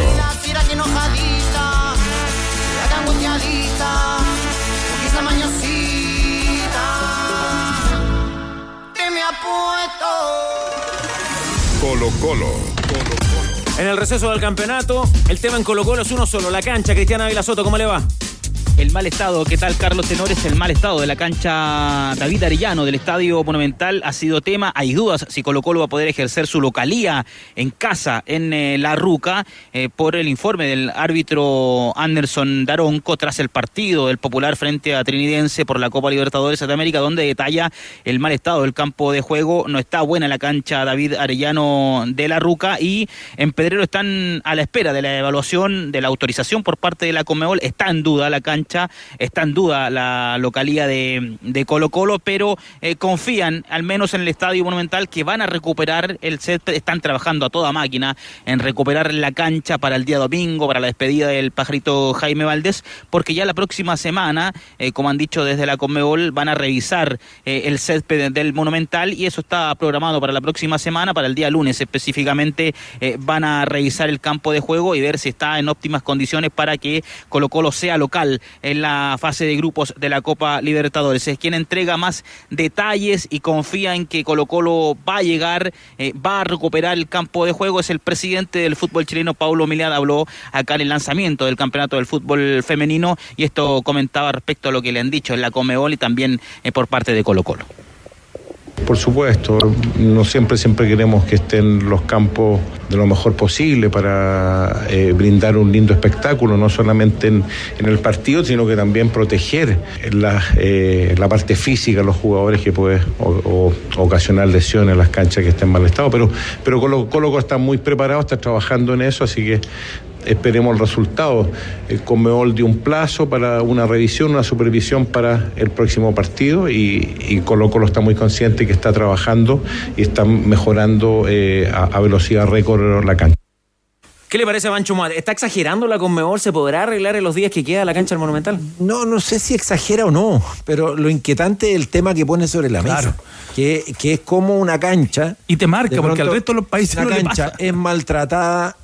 Speaker 2: Colo-Colo.
Speaker 3: En el receso del campeonato, el tema en Colo-Colo es uno solo, la cancha. Cristian Ávila Soto, ¿cómo le va?
Speaker 11: El mal estado, ¿qué tal, Carlos Tenores? El mal estado de la cancha David Arellano del Estadio Monumental ha sido tema. Hay dudas si Colo-Colo va a poder ejercer su localía en casa en La Ruca por el informe del árbitro Anderson Daronco tras el partido del Popular frente a Trinidense por la Copa Libertadores de América, donde detalla el mal estado del campo de juego. No está buena la cancha David Arellano de La Ruca, y en Pedrero están a la espera de la evaluación, de la autorización por parte de la Conmebol. Está en duda la cancha, está en duda la localía de Colo-Colo, pero confían al menos en el Estadio Monumental que van a recuperar el set. Están trabajando a toda máquina en recuperar la cancha para el día domingo, para la despedida del pajarito Jaime Valdés, porque ya la próxima semana, como han dicho desde la Conmebol, van a revisar el césped del Monumental, y eso está programado para la próxima semana, para el día lunes específicamente. Van a revisar el campo de juego y ver si está en óptimas condiciones para que Colo-Colo sea local en la fase de grupos de la Copa Libertadores. Es quien entrega más detalles y confía en que Colo-Colo va a llegar, va a recuperar el campo de juego. Es el presidente del fútbol chileno, Paulo Milad, habló acá en el lanzamiento del campeonato del fútbol femenino, y esto comentaba respecto a lo que le han dicho en la Conmebol y también por parte de Colo-Colo.
Speaker 5: Por supuesto, no siempre queremos que estén los campos de lo mejor posible para brindar un lindo espectáculo, no solamente en el partido, sino que también proteger la parte física de los jugadores que puede ocasionar lesiones en las canchas que estén en mal estado. Pero Colo-Colo está muy preparado, está trabajando en eso, así que esperemos el resultado. El Conmebol dio un plazo para una revisión, una supervisión para el próximo partido, y Colo-Colo está muy consciente que está trabajando y está mejorando a velocidad récord la cancha.
Speaker 3: ¿Qué le parece a Mancho Muat? ¿Está exagerando la Conmebol? ¿Se podrá arreglar en los días que queda la cancha del Monumental?
Speaker 10: No sé si exagera o no, pero lo inquietante es el tema que pone sobre la mesa, que es como una cancha...
Speaker 14: Y te marca, porque al resto de los países no le pasa.
Speaker 10: Una cancha es maltratada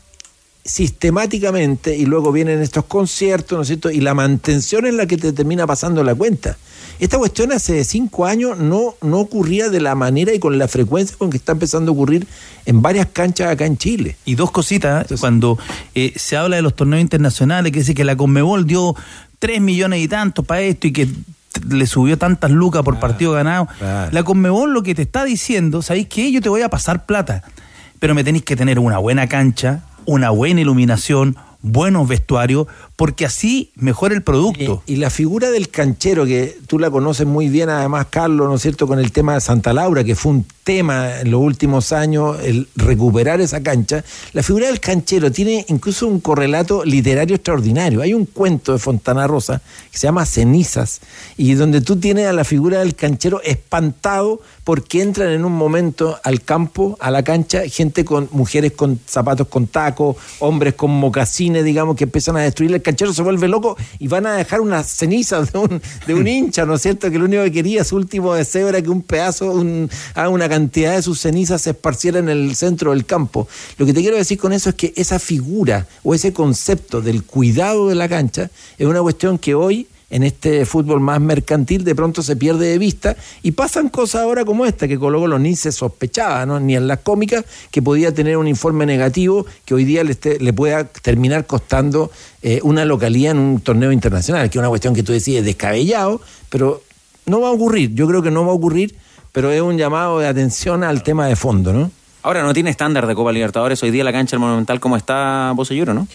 Speaker 10: sistemáticamente y luego vienen estos conciertos, ¿no es cierto? Y la mantención es la que te termina pasando la cuenta. Esta cuestión hace 5 años no ocurría de la manera y con la frecuencia con que está empezando a ocurrir en varias canchas acá en Chile.
Speaker 14: Y dos cositas, cuando se habla de los torneos internacionales, que dice que la Conmebol dio 3 millones y tantos para esto y que le subió tantas lucas por partido ganado. Claro. La Conmebol lo que te está diciendo, ¿sabéis qué? Yo te voy a pasar plata, pero me tenéis que tener una buena cancha, una buena iluminación, buenos vestuarios, porque así mejora el producto.
Speaker 10: Y la figura del canchero, que tú la conoces muy bien además, Carlos, ¿no es cierto?, con el tema de Santa Laura, que fue un tema en los últimos años, el recuperar esa cancha. La figura del canchero tiene incluso un correlato literario extraordinario. Hay un cuento de Fontana Rosa que se llama Cenizas, y donde tú tienes a la figura del canchero espantado porque entran en un momento al campo, a la cancha, mujeres con zapatos con tacos, hombres con mocasines, digamos, que empiezan a destruir. El canchero se vuelve loco y van a dejar unas cenizas de un hincha, ¿no es cierto?, que lo único que quería, su último deseo era que un pedazo, una cantidad de sus cenizas se esparciera en el centro del campo. Lo que te quiero decir con eso es que esa figura o ese concepto del cuidado de la cancha es una cuestión que hoy, en este fútbol más mercantil, de pronto se pierde de vista y pasan cosas ahora como esta, que Colo-Colo ni se sospechaba, ¿no?, ni en las cómicas, que podía tener un informe negativo que hoy día le pueda terminar costando una localía en un torneo internacional, que es una cuestión que tú decís descabellado, pero no va a ocurrir. Yo creo que no va a ocurrir, pero es un llamado de atención al tema de fondo, ¿no?
Speaker 3: Ahora, no tiene estándar de Copa Libertadores hoy día la cancha del Monumental como está Bocelluro, ¿no?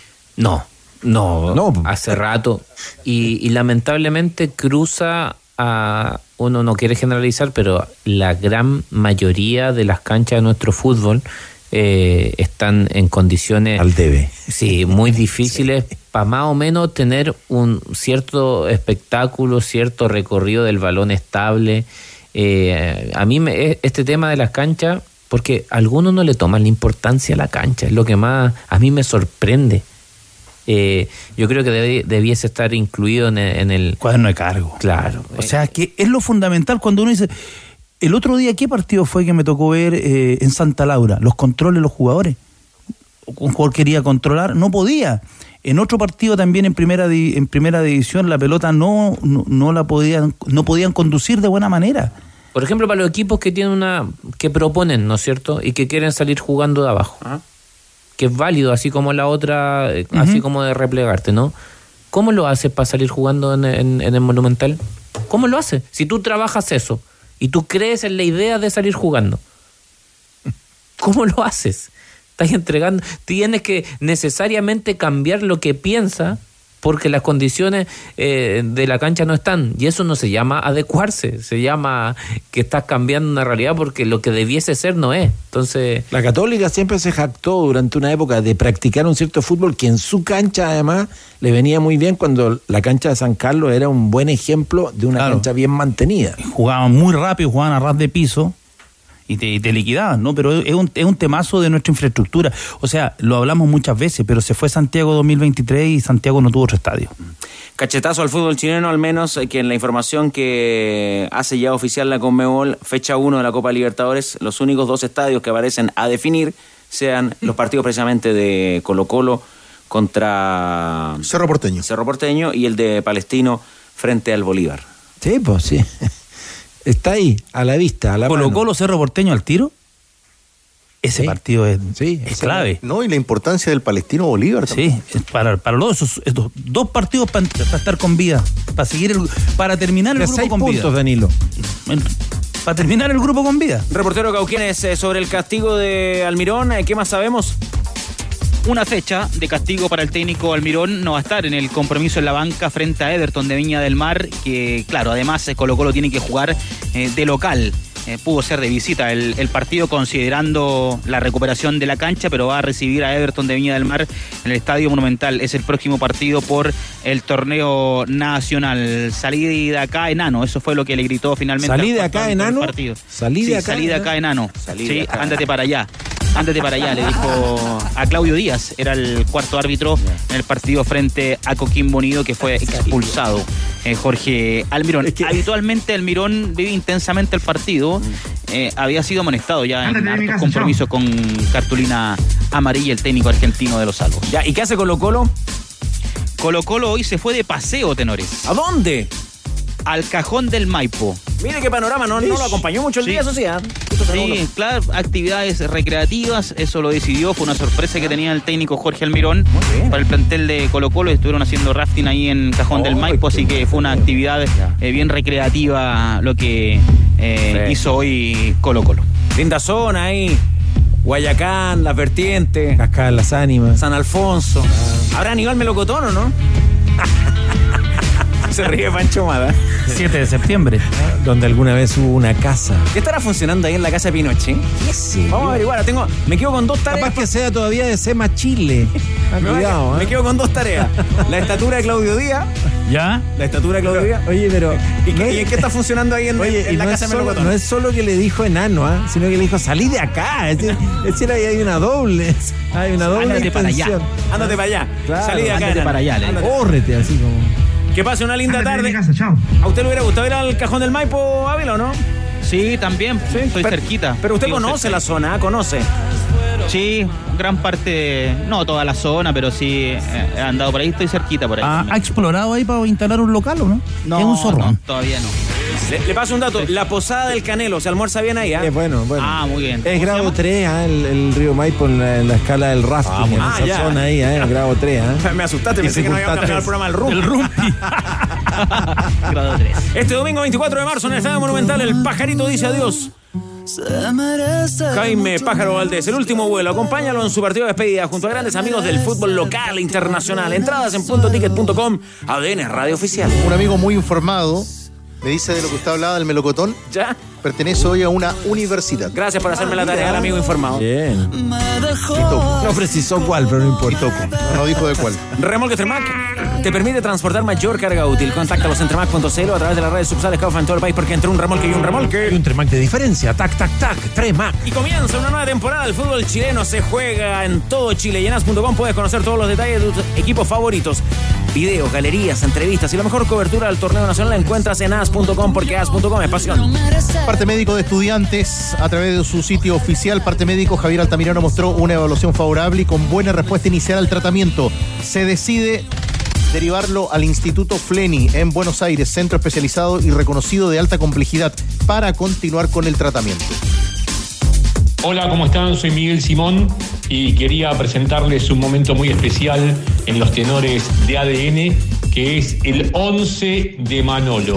Speaker 12: No, hace rato. Y lamentablemente cruza a... Uno no quiere generalizar, pero la gran mayoría de las canchas de nuestro fútbol están en condiciones...
Speaker 10: Al debe.
Speaker 12: Sí, muy difíciles para más o menos tener un cierto espectáculo, cierto recorrido del balón estable. A mí este tema de las canchas, porque a algunos no le toman la importancia a la cancha, es lo que más a mí me sorprende. Yo creo que debiese estar incluido en el
Speaker 14: cuaderno de cargo.
Speaker 12: Claro.
Speaker 14: O sea, que es lo fundamental cuando uno dice... El otro día, ¿qué partido fue que me tocó ver en Santa Laura? Los controles de los jugadores. Un jugador quería controlar, no podía. En otro partido también en primera división la pelota no podían conducir de buena manera.
Speaker 12: Por ejemplo, para los equipos que proponen, ¿no es cierto?, y que quieren salir jugando de abajo. ¿Ah? Que es válido, así como la otra, así como de replegarte, ¿no? ¿Cómo lo haces para salir jugando en el Monumental? ¿Cómo lo haces? Si tú trabajas eso y tú crees en la idea de salir jugando, ¿cómo lo haces? Estás entregando, tienes que necesariamente cambiar lo que piensas porque las condiciones de la cancha no están, y eso no se llama adecuarse, se llama que estás cambiando una realidad porque lo que debiese ser no es. Entonces,
Speaker 10: la Católica siempre se jactó durante una época de practicar un cierto fútbol que en su cancha además le venía muy bien, cuando la cancha de San Carlos era un buen ejemplo de una cancha bien mantenida.
Speaker 14: Jugaban muy rápido, jugaban a ras de piso y te liquidaban, ¿no? Pero es un temazo de nuestra infraestructura. O sea, lo hablamos muchas veces, pero se fue Santiago 2023 y Santiago no tuvo otro estadio.
Speaker 3: Cachetazo al fútbol chileno, al menos que en la información que hace ya oficial la Conmebol, fecha 1 de la Copa Libertadores, los únicos 2 estadios que aparecen a definir sean los partidos precisamente de Colo-Colo contra
Speaker 13: Cerro
Speaker 3: Porteño y el de Palestino frente al Bolívar.
Speaker 10: Sí, pues sí. Está ahí, a la vista, a la mano.
Speaker 14: ¿Colo-Colo, Cerro Porteño al tiro? Ese partido es clave.
Speaker 13: No, y la importancia del Palestino Bolívar también.
Speaker 14: Sí, para estos 2 partidos para estar con vida, para terminar el grupo
Speaker 10: 6
Speaker 14: con
Speaker 10: puntos,
Speaker 14: vida.
Speaker 10: Danilo.
Speaker 14: Para terminar el grupo con vida.
Speaker 3: Reportero Cauquienes, sobre el castigo de Almirón, ¿qué más sabemos?
Speaker 11: Una fecha de castigo para el técnico Almirón, no va a estar en el compromiso en la banca frente a Everton de Viña del Mar, que claro, además Colo-Colo tiene que jugar de local. Pudo ser de visita el partido considerando la recuperación de la cancha, pero va a recibir a Everton de Viña del Mar en el Estadio Monumental. Es el próximo partido por el torneo nacional. Salí de acá, enano. Eso fue lo que le gritó finalmente.
Speaker 10: ¿Salí de acá, enano?
Speaker 11: Salí de acá, enano. Sí, ándate para allá. Ándate para allá, le dijo a Claudio Díaz, era el cuarto árbitro en el partido frente a Coquimbo Unido, que fue expulsado Jorge Almirón. Habitualmente Almirón vive intensamente el partido, había sido amonestado ya en hartos compromisos con cartulina amarilla el técnico argentino de los Salvos.
Speaker 3: Ya, ¿y qué hace Colo-Colo?
Speaker 11: Colo-Colo hoy se fue de paseo, tenores.
Speaker 3: ¿A dónde?
Speaker 11: Al Cajón del Maipo.
Speaker 3: Mire qué panorama, no lo acompañó mucho el día, eso sí.
Speaker 11: Sí, claro, actividades recreativas, eso lo decidió, fue una sorpresa que tenía el técnico Jorge Almirón para el plantel de Colo-Colo, estuvieron haciendo rafting ahí en Cajón del Maipo, así que fue una actividad bien recreativa lo que hizo hoy Colo-Colo.
Speaker 3: Linda zona ahí, Guayacán, Las Vertientes,
Speaker 10: Cascada de las Ánimas,
Speaker 3: San Alfonso. ¿Habrá Aníbal Melocotón o no? Se ríe Pancho Mada.
Speaker 14: 7 de septiembre.
Speaker 10: Donde alguna vez hubo una casa.
Speaker 3: ¿Qué estará funcionando ahí en la casa de Pinochet?
Speaker 10: ¿Qué sé?
Speaker 3: Vamos a averiguar. Me quedo con dos tareas.
Speaker 10: Capaz que sea todavía de Sema Chile. Cuidado,
Speaker 3: Me quedo con dos tareas. La estatura de Claudio Díaz.
Speaker 14: ¿Ya?
Speaker 3: La estatura de Claudio Díaz.
Speaker 10: Oye, pero...
Speaker 3: ¿Y en qué está funcionando ahí en la casa de Melocotón?
Speaker 10: No es solo que le dijo enano, sino que le dijo, salí de acá. Es decir, ahí hay una doble. Hay una doble
Speaker 11: Ándate para allá.
Speaker 3: Ándate para allá.
Speaker 10: Claro,
Speaker 3: salí de acá.
Speaker 11: Ándate para allá.
Speaker 10: Córrete, así como...
Speaker 3: Que pase una linda tarde.
Speaker 20: Casa, chao.
Speaker 3: ¿A usted le hubiera gustado ir al Cajón del Maipo, Ávila, o no?
Speaker 11: Sí, también, estoy cerquita.
Speaker 3: Pero usted conoce la zona, ¿conoce?
Speaker 11: Sí, gran parte, no toda la zona, pero sí he andado por ahí, estoy cerquita por ahí.
Speaker 14: ¿Ha explorado ahí para instalar un local o no?
Speaker 11: No,
Speaker 14: es un zorrón.
Speaker 11: No, todavía no.
Speaker 3: Le paso un dato, la Posada del Canelo, ¿se almuerza bien ahí?
Speaker 10: Bueno.
Speaker 11: Ah, muy bien.
Speaker 10: Es grado 3, el río Maipo en la escala del rafting, en esa zona ahí, grado 3.
Speaker 3: Me asustaste, pensé que no había cambiado el programa del Rumpi.
Speaker 14: El Rumpi.
Speaker 11: Grado 3.
Speaker 3: Este domingo 24 de marzo en el Estadio Monumental, el Pajarito dice adiós. Jaime Pájaro Valdés, el último vuelo. Acompáñalo en su partido de despedida junto a grandes amigos del fútbol local e internacional. Entradas en puntoticket.com. ADN Radio Oficial.
Speaker 13: Un amigo muy informado me dice de lo que usted hablaba del melocotón.
Speaker 3: ¿Ya?
Speaker 13: Pertenece hoy a una universidad.
Speaker 3: Gracias por hacerme la tarea, el amigo informado.
Speaker 10: Bien. No precisó cuál, pero no importa.
Speaker 13: No dijo de cuál.
Speaker 3: Remolque Tremac te permite transportar mayor carga útil. Contáctalos en tremac.cl o a través de las redes subsales que ofrecen todo el país, porque entre un remolque y un remolque
Speaker 10: hay un Tremac de diferencia. Tac, tac, tac. Tremac.
Speaker 3: Y comienza una nueva temporada. El fútbol chileno se juega en todo Chile. Y en as.com puedes conocer todos los detalles de tus equipos favoritos. Videos, galerías, entrevistas y la mejor cobertura del torneo nacional la encuentras en as.com, porque as.com es pasión.
Speaker 13: Parte médico de estudiantes, a través de su sitio oficial, Parte Médico, Javier Altamirano mostró una evaluación favorable y con buena respuesta inicial al tratamiento. Se decide derivarlo al Instituto Fleni en Buenos Aires, centro especializado y reconocido de alta complejidad, para continuar con el tratamiento.
Speaker 4: Hola, ¿cómo están? Soy Miguel Simón y quería presentarles un momento muy especial en los tenores de ADN, que es el 11 de Manolo.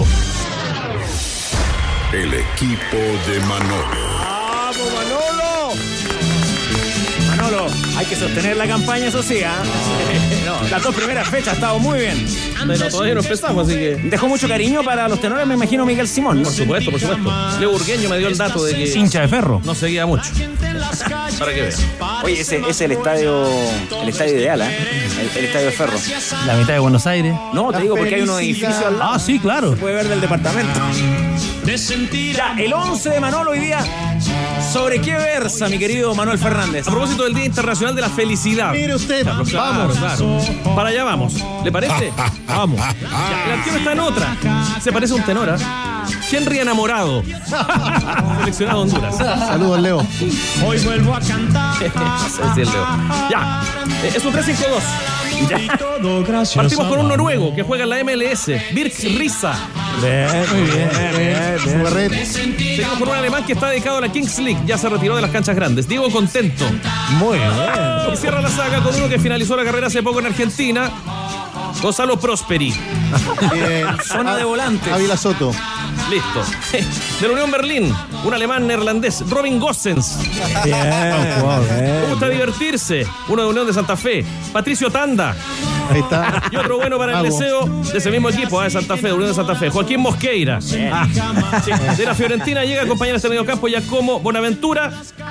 Speaker 2: El equipo de Manolo.
Speaker 3: ¡Vamos, Manolo! Manolo, hay que sostener la campaña, eso sí, las dos primeras fechas ha estado muy bien.
Speaker 15: Pero todavía no empezamos, así que...
Speaker 3: Dejó mucho cariño para los tenores, me imagino, Miguel Simón, ¿no?
Speaker 15: Por supuesto. Leo Burgueño me dio el dato de que...
Speaker 14: Hincha de ferro.
Speaker 15: No seguía mucho. Para que vean.
Speaker 3: Oye, ese es el estadio ideal, el estadio de ferro.
Speaker 14: La mitad de Buenos Aires.
Speaker 3: No, te digo porque hay unos edificios al lado.
Speaker 14: Ah, sí, claro.
Speaker 3: Se puede ver del departamento. Ya, el 11 de Manolo hoy día. ¿Sobre qué versa, mi querido Manuel Fernández?
Speaker 15: A propósito del Día Internacional de la Felicidad.
Speaker 13: Mire usted, vamos.
Speaker 15: Claro. Para allá vamos. ¿Le parece? Vamos. Ya, el arquero está en otra. Se parece a un tenor, Henry Enamorado. Seleccionado Honduras.
Speaker 13: Saludos, Leo.
Speaker 15: Hoy vuelvo a cantar. Sí, Leo. Ya. Es un 3-5-2. Partimos con un noruego que juega en la MLS, Birk Risa.
Speaker 10: Muy bien.
Speaker 15: Seguimos con un alemán que está dedicado a la Kings League, ya se retiró de las canchas grandes, Diego Contento.
Speaker 10: Muy bien.
Speaker 15: Y cierra la saga con uno que finalizó la carrera hace poco en Argentina, Gonzalo Prosperi.
Speaker 3: Zona de volante.
Speaker 13: Ávila Soto.
Speaker 15: Listo. De la Unión Berlín, un alemán neerlandés, Robin Gosens. Me gusta divertirse. Uno de Unión de Santa Fe, Patricio Tanda.
Speaker 13: Ahí está.
Speaker 15: Y otro bueno para el deseo de ese mismo equipo, de Santa Fe, de Unión de Santa Fe, Joaquín Mosqueira. Sí. De la Fiorentina llega a acompañar este mediocampo Giacomo Bonaventura.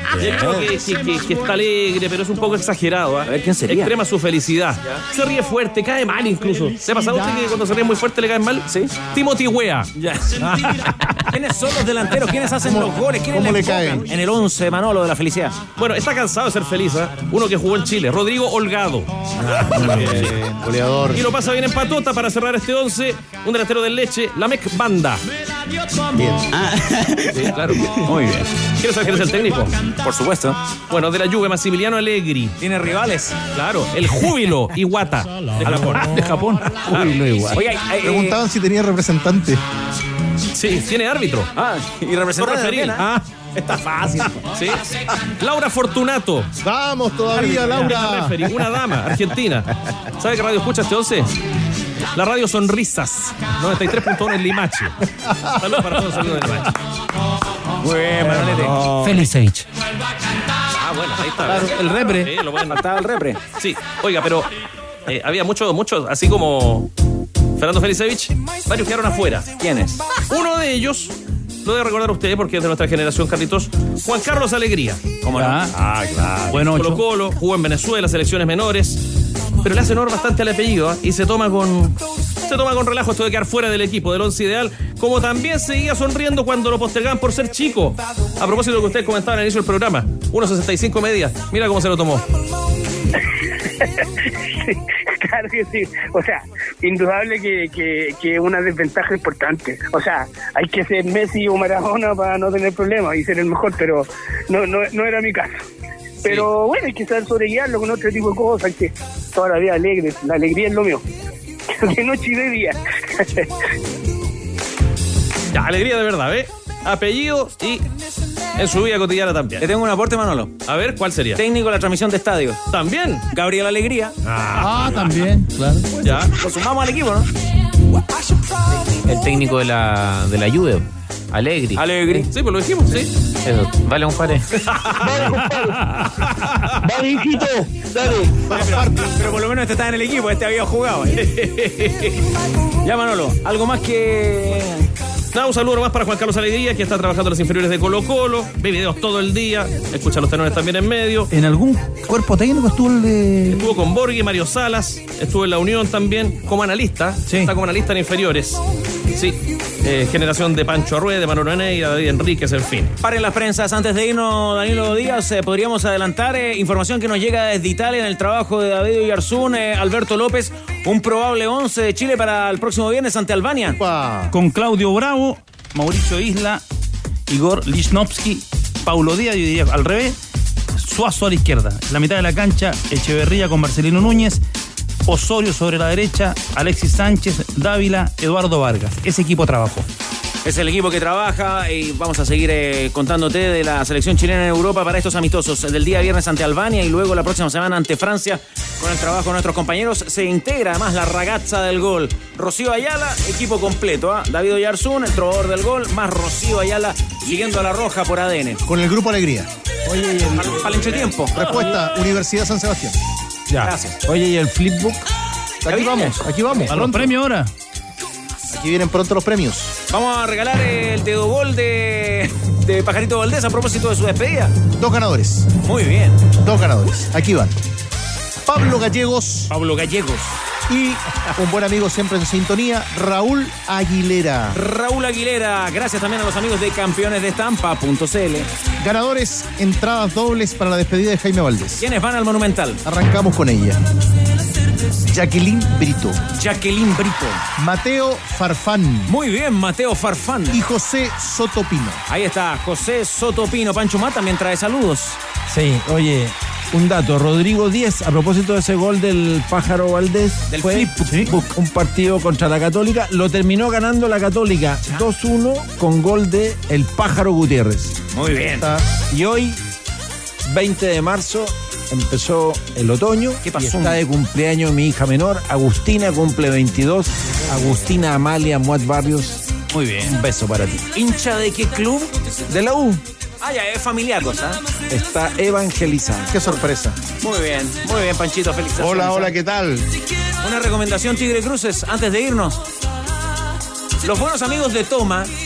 Speaker 15: Y es como que está alegre, pero es un poco exagerado.
Speaker 3: A ver, ¿quién sería?
Speaker 15: Extrema su felicidad. Se ríe fuerte, cae mal incluso. ¿Le ha pasado a usted que cuando se ríe muy fuerte le cae mal?
Speaker 3: Sí.
Speaker 15: Timothy Weah.
Speaker 3: Ya. ¿Quiénes son los delanteros? ¿Quiénes hacen los goles? ¿Quiénes
Speaker 13: cómo le
Speaker 3: enfocan
Speaker 13: caen?
Speaker 3: en el 11, Manolo, de la felicidad?
Speaker 15: Bueno, está cansado de ser feliz, ¿eh? Uno que jugó en Chile, Rodrigo Holgado.
Speaker 13: Goleador.
Speaker 15: Y lo pasa bien en patota para cerrar este 11. Un delantero del Leche, Lamek Banda.
Speaker 13: Bien.
Speaker 15: Sí, claro. Muy bien. ¿Quieres saber quién es el técnico?
Speaker 3: Por supuesto.
Speaker 15: Bueno, de la Juve, Massimiliano Allegri.
Speaker 3: ¿Tiene rivales?
Speaker 15: Claro, el Júbilo Iwata de Japón.
Speaker 10: Júbilo Iwata.
Speaker 3: Oye,
Speaker 13: Preguntaban si tenía representante.
Speaker 15: Sí, tiene árbitro.
Speaker 3: y representante
Speaker 15: Referí.
Speaker 3: también, está fácil.
Speaker 15: Sí. Laura Fortunato.
Speaker 13: Vamos todavía, Laura.
Speaker 15: Referí, una dama argentina. ¿Sabe qué radio escucha este 11? La radio Sonrisas, 93.1 en Limache. Saludos para todos, saludos de Limache.
Speaker 3: Muy bien, Manolete.
Speaker 12: Felicevich.
Speaker 15: Ah, bueno, ahí está.
Speaker 3: Claro, el repre.
Speaker 15: Sí, lo pueden
Speaker 3: Faltaba el repre.
Speaker 15: Sí, oiga, pero había muchos, así como Fernando Felicevich, varios quedaron afuera.
Speaker 3: ¿Quiénes?
Speaker 15: Uno de ellos, lo debe recordar usted porque es de nuestra generación, Carlitos, Juan Carlos Alegría.
Speaker 3: ¿Cómo no?
Speaker 15: Claro.
Speaker 14: Bueno,
Speaker 15: Colo Colo, jugó en Venezuela, selecciones menores, pero le hace honor bastante al apellido, y se toma con relajo esto de quedar fuera del equipo, del 11 ideal, como también seguía sonriendo cuando lo postergaban por ser chico. A propósito de lo que usted comentaba al inicio del programa, 1.65 media, mira cómo se lo tomó.
Speaker 20: Sí, claro que sí. O sea, indudable que es una desventaja importante. O sea, hay que ser Messi o Maradona para no tener problemas y ser el mejor, pero no era mi caso. Pero bueno, hay que saber sobrellevarlo con otro tipo de cosas, que toda la vida alegre. La alegría es lo mío. De noche y de día.
Speaker 15: Ya, alegría de verdad, ¿eh? Apellido y en su vida cotidiana también.
Speaker 3: Le tengo un aporte, Manolo.
Speaker 15: A ver, ¿cuál sería?
Speaker 3: Técnico de la transmisión de estadio.
Speaker 15: ¿También?
Speaker 3: Gabriel Alegría.
Speaker 14: También, claro.
Speaker 15: Ya.
Speaker 3: Lo sumamos al equipo, ¿no?
Speaker 12: El técnico de la Juve. Alegri.
Speaker 15: Sí, pues lo dijimos, sí.
Speaker 12: Eso, vale, un pare.
Speaker 20: Vale, hijito, dale.
Speaker 3: Pero por lo menos este está en el equipo, este había jugado. Ya, Manolo, algo más que...
Speaker 15: Nada, un saludo más para Juan Carlos Alegría, que está trabajando en las inferiores de Colo Colo, ve videos todo el día, escucha los tenores también en medio.
Speaker 14: ¿En algún cuerpo técnico estuvo el de...?
Speaker 15: Estuvo con Borghi, Mario Salas, estuvo en la Unión también como analista.
Speaker 14: Sí.
Speaker 15: Está como analista en inferiores. Sí. Generación de Pancho Arrué, de Manolo Neira, de David Enríquez, en fin.
Speaker 3: Paren las prensas. Antes de irnos, Danilo Díaz, podríamos adelantar información que nos llega desde Italia en el trabajo de David Oyarzún, Alberto López, un probable 11 de Chile para el próximo viernes ante Albania.
Speaker 14: Con Claudio Bravo, Mauricio Isla, Igor Lichnowsky, Paulo Díaz, yo diría al revés, Suazo a la izquierda. En la mitad de la cancha, Echeverría con Marcelino Núñez, Osorio sobre la derecha, Alexis Sánchez, Dávila, Eduardo Vargas. Ese equipo trabajó.
Speaker 3: Es el equipo que trabaja y vamos a seguir contándote de la selección chilena en Europa para estos amistosos del día viernes ante Albania y luego la próxima semana ante Francia. Con el trabajo de nuestros compañeros se integra además la ragazza del gol. Rocío Ayala, equipo completo. David Oyarzún, el trovador del gol, más Rocío Ayala siguiendo a la roja por ADN.
Speaker 13: Con el grupo Alegría.
Speaker 3: Oye, para el entretiempo.
Speaker 13: Respuesta, Universidad San Sebastián.
Speaker 10: Ya.
Speaker 3: Gracias.
Speaker 10: Oye, ¿y el flipbook?
Speaker 13: Aquí vamos.
Speaker 14: ¿A los premios ahora?
Speaker 13: Aquí vienen pronto los premios.
Speaker 3: Vamos a regalar el Teodogol de Pajarito Valdés a propósito de su despedida.
Speaker 13: 2 ganadores.
Speaker 3: Muy bien.
Speaker 13: 2 ganadores. Aquí van. Pablo Gallegos. Y un buen amigo siempre en sintonía, Raúl Aguilera.
Speaker 3: Gracias también a los amigos de campeonesdeestampa.cl.
Speaker 13: Ganadores, entradas dobles para la despedida de Jaime Valdés.
Speaker 3: ¿Quiénes van al Monumental?
Speaker 13: Arrancamos con ella. Jacqueline Brito. Mateo Farfán.
Speaker 3: Muy bien, Mateo Farfán.
Speaker 13: Y José Sotopino.
Speaker 3: Ahí está, José Sotopino. Pancho Mata también trae saludos.
Speaker 10: Sí, oye, un dato. Rodrigo Díez, a propósito de ese gol del Pájaro Valdés,
Speaker 3: del
Speaker 10: fue un partido contra la Católica. Lo terminó ganando la Católica 2-1 con gol de el Pájaro Gutiérrez.
Speaker 3: Muy bien.
Speaker 10: Y hoy, 20 de marzo, empezó el otoño.
Speaker 3: ¿Qué pasó?
Speaker 10: Y está de cumpleaños mi hija menor, Agustina, cumple 22. Agustina Amalia Muat Barrios.
Speaker 3: Muy bien.
Speaker 10: Un beso para ti.
Speaker 3: ¿Hincha de qué club?
Speaker 10: De la U.
Speaker 3: Ah, ya, es familiar cosa.
Speaker 10: Está evangelizada.
Speaker 13: Qué sorpresa.
Speaker 3: Muy bien, Panchito, felicitaciones.
Speaker 5: Hola, ¿qué tal?
Speaker 3: Una recomendación, Tigre Cruces, antes de irnos. Los buenos amigos de Toma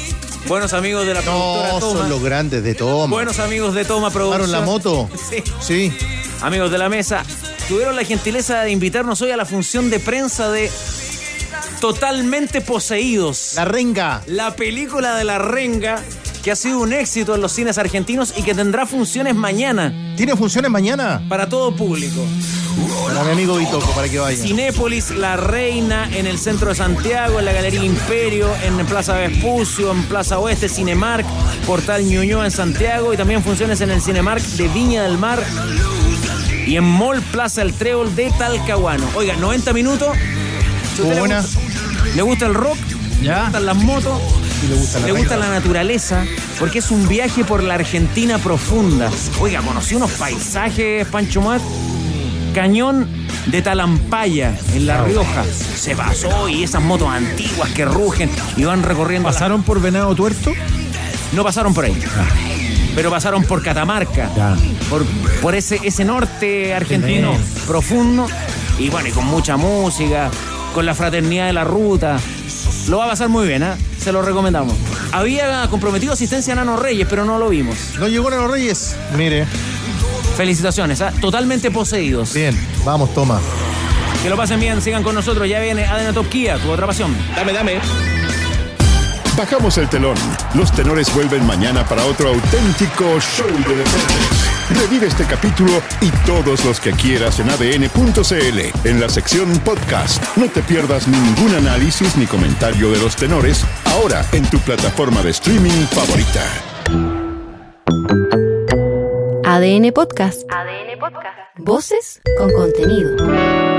Speaker 3: Buenos amigos de la productora
Speaker 13: No,
Speaker 3: Toma.
Speaker 13: son los grandes de Toma.
Speaker 3: Buenos amigos de Toma Producción.
Speaker 13: ¿Tomaron la moto?
Speaker 3: Sí.
Speaker 13: Sí.
Speaker 3: Amigos de la mesa, tuvieron la gentileza de invitarnos hoy a la función de prensa de Totalmente Poseídos.
Speaker 13: La Renga.
Speaker 3: La película de La Renga, que ha sido un éxito en los cines argentinos y que tendrá funciones mañana.
Speaker 13: ¿Tiene funciones mañana?
Speaker 3: Para todo público.
Speaker 13: Para mi amigo Vitoco, para que vaya.
Speaker 3: Cinépolis, La Reina, en el centro de Santiago, en la Galería Imperio, en Plaza Vespucio, en Plaza Oeste, Cinemark, Portal Ñuñoa en Santiago y también funciones en el Cinemark de Viña del Mar y en Mall Plaza El Trébol de Talcahuano. Oiga, 90 minutos. Si a usted
Speaker 13: buena.
Speaker 3: le gusta el rock, le gustan las motos, le gusta la naturaleza, porque es un viaje por la Argentina profunda. Oiga, conocí unos paisajes, Pancho Mat. Cañón de Talampaya, en La Rioja. Se pasó y esas motos antiguas que rugen y van recorriendo.
Speaker 10: ¿Pasaron por Venado Tuerto?
Speaker 3: No pasaron por ahí. Pero pasaron por Catamarca. Por ese norte argentino profundo. Y bueno, y con mucha música, con la fraternidad de la ruta. Lo va a pasar muy bien, ¿eh? Se lo recomendamos. Había comprometido asistencia a Nano Reyes, pero no lo vimos.
Speaker 13: ¿No llegó Nano Reyes? Mire.
Speaker 3: Felicitaciones, ¿eh? Totalmente Poseídos.
Speaker 13: Bien, vamos, Toma.
Speaker 3: Que lo pasen bien, sigan con nosotros. Ya viene ADN Top Kia, tu otra pasión.
Speaker 15: Dame.
Speaker 2: Bajamos el telón. Los tenores vuelven mañana para otro auténtico show de deportes. Revive este capítulo y todos los que quieras en adn.cl, en la sección podcast. No te pierdas ningún análisis ni comentario de los tenores, ahora en tu plataforma de streaming favorita.
Speaker 18: ADN Podcast. ADN Podcast. Voces con contenido.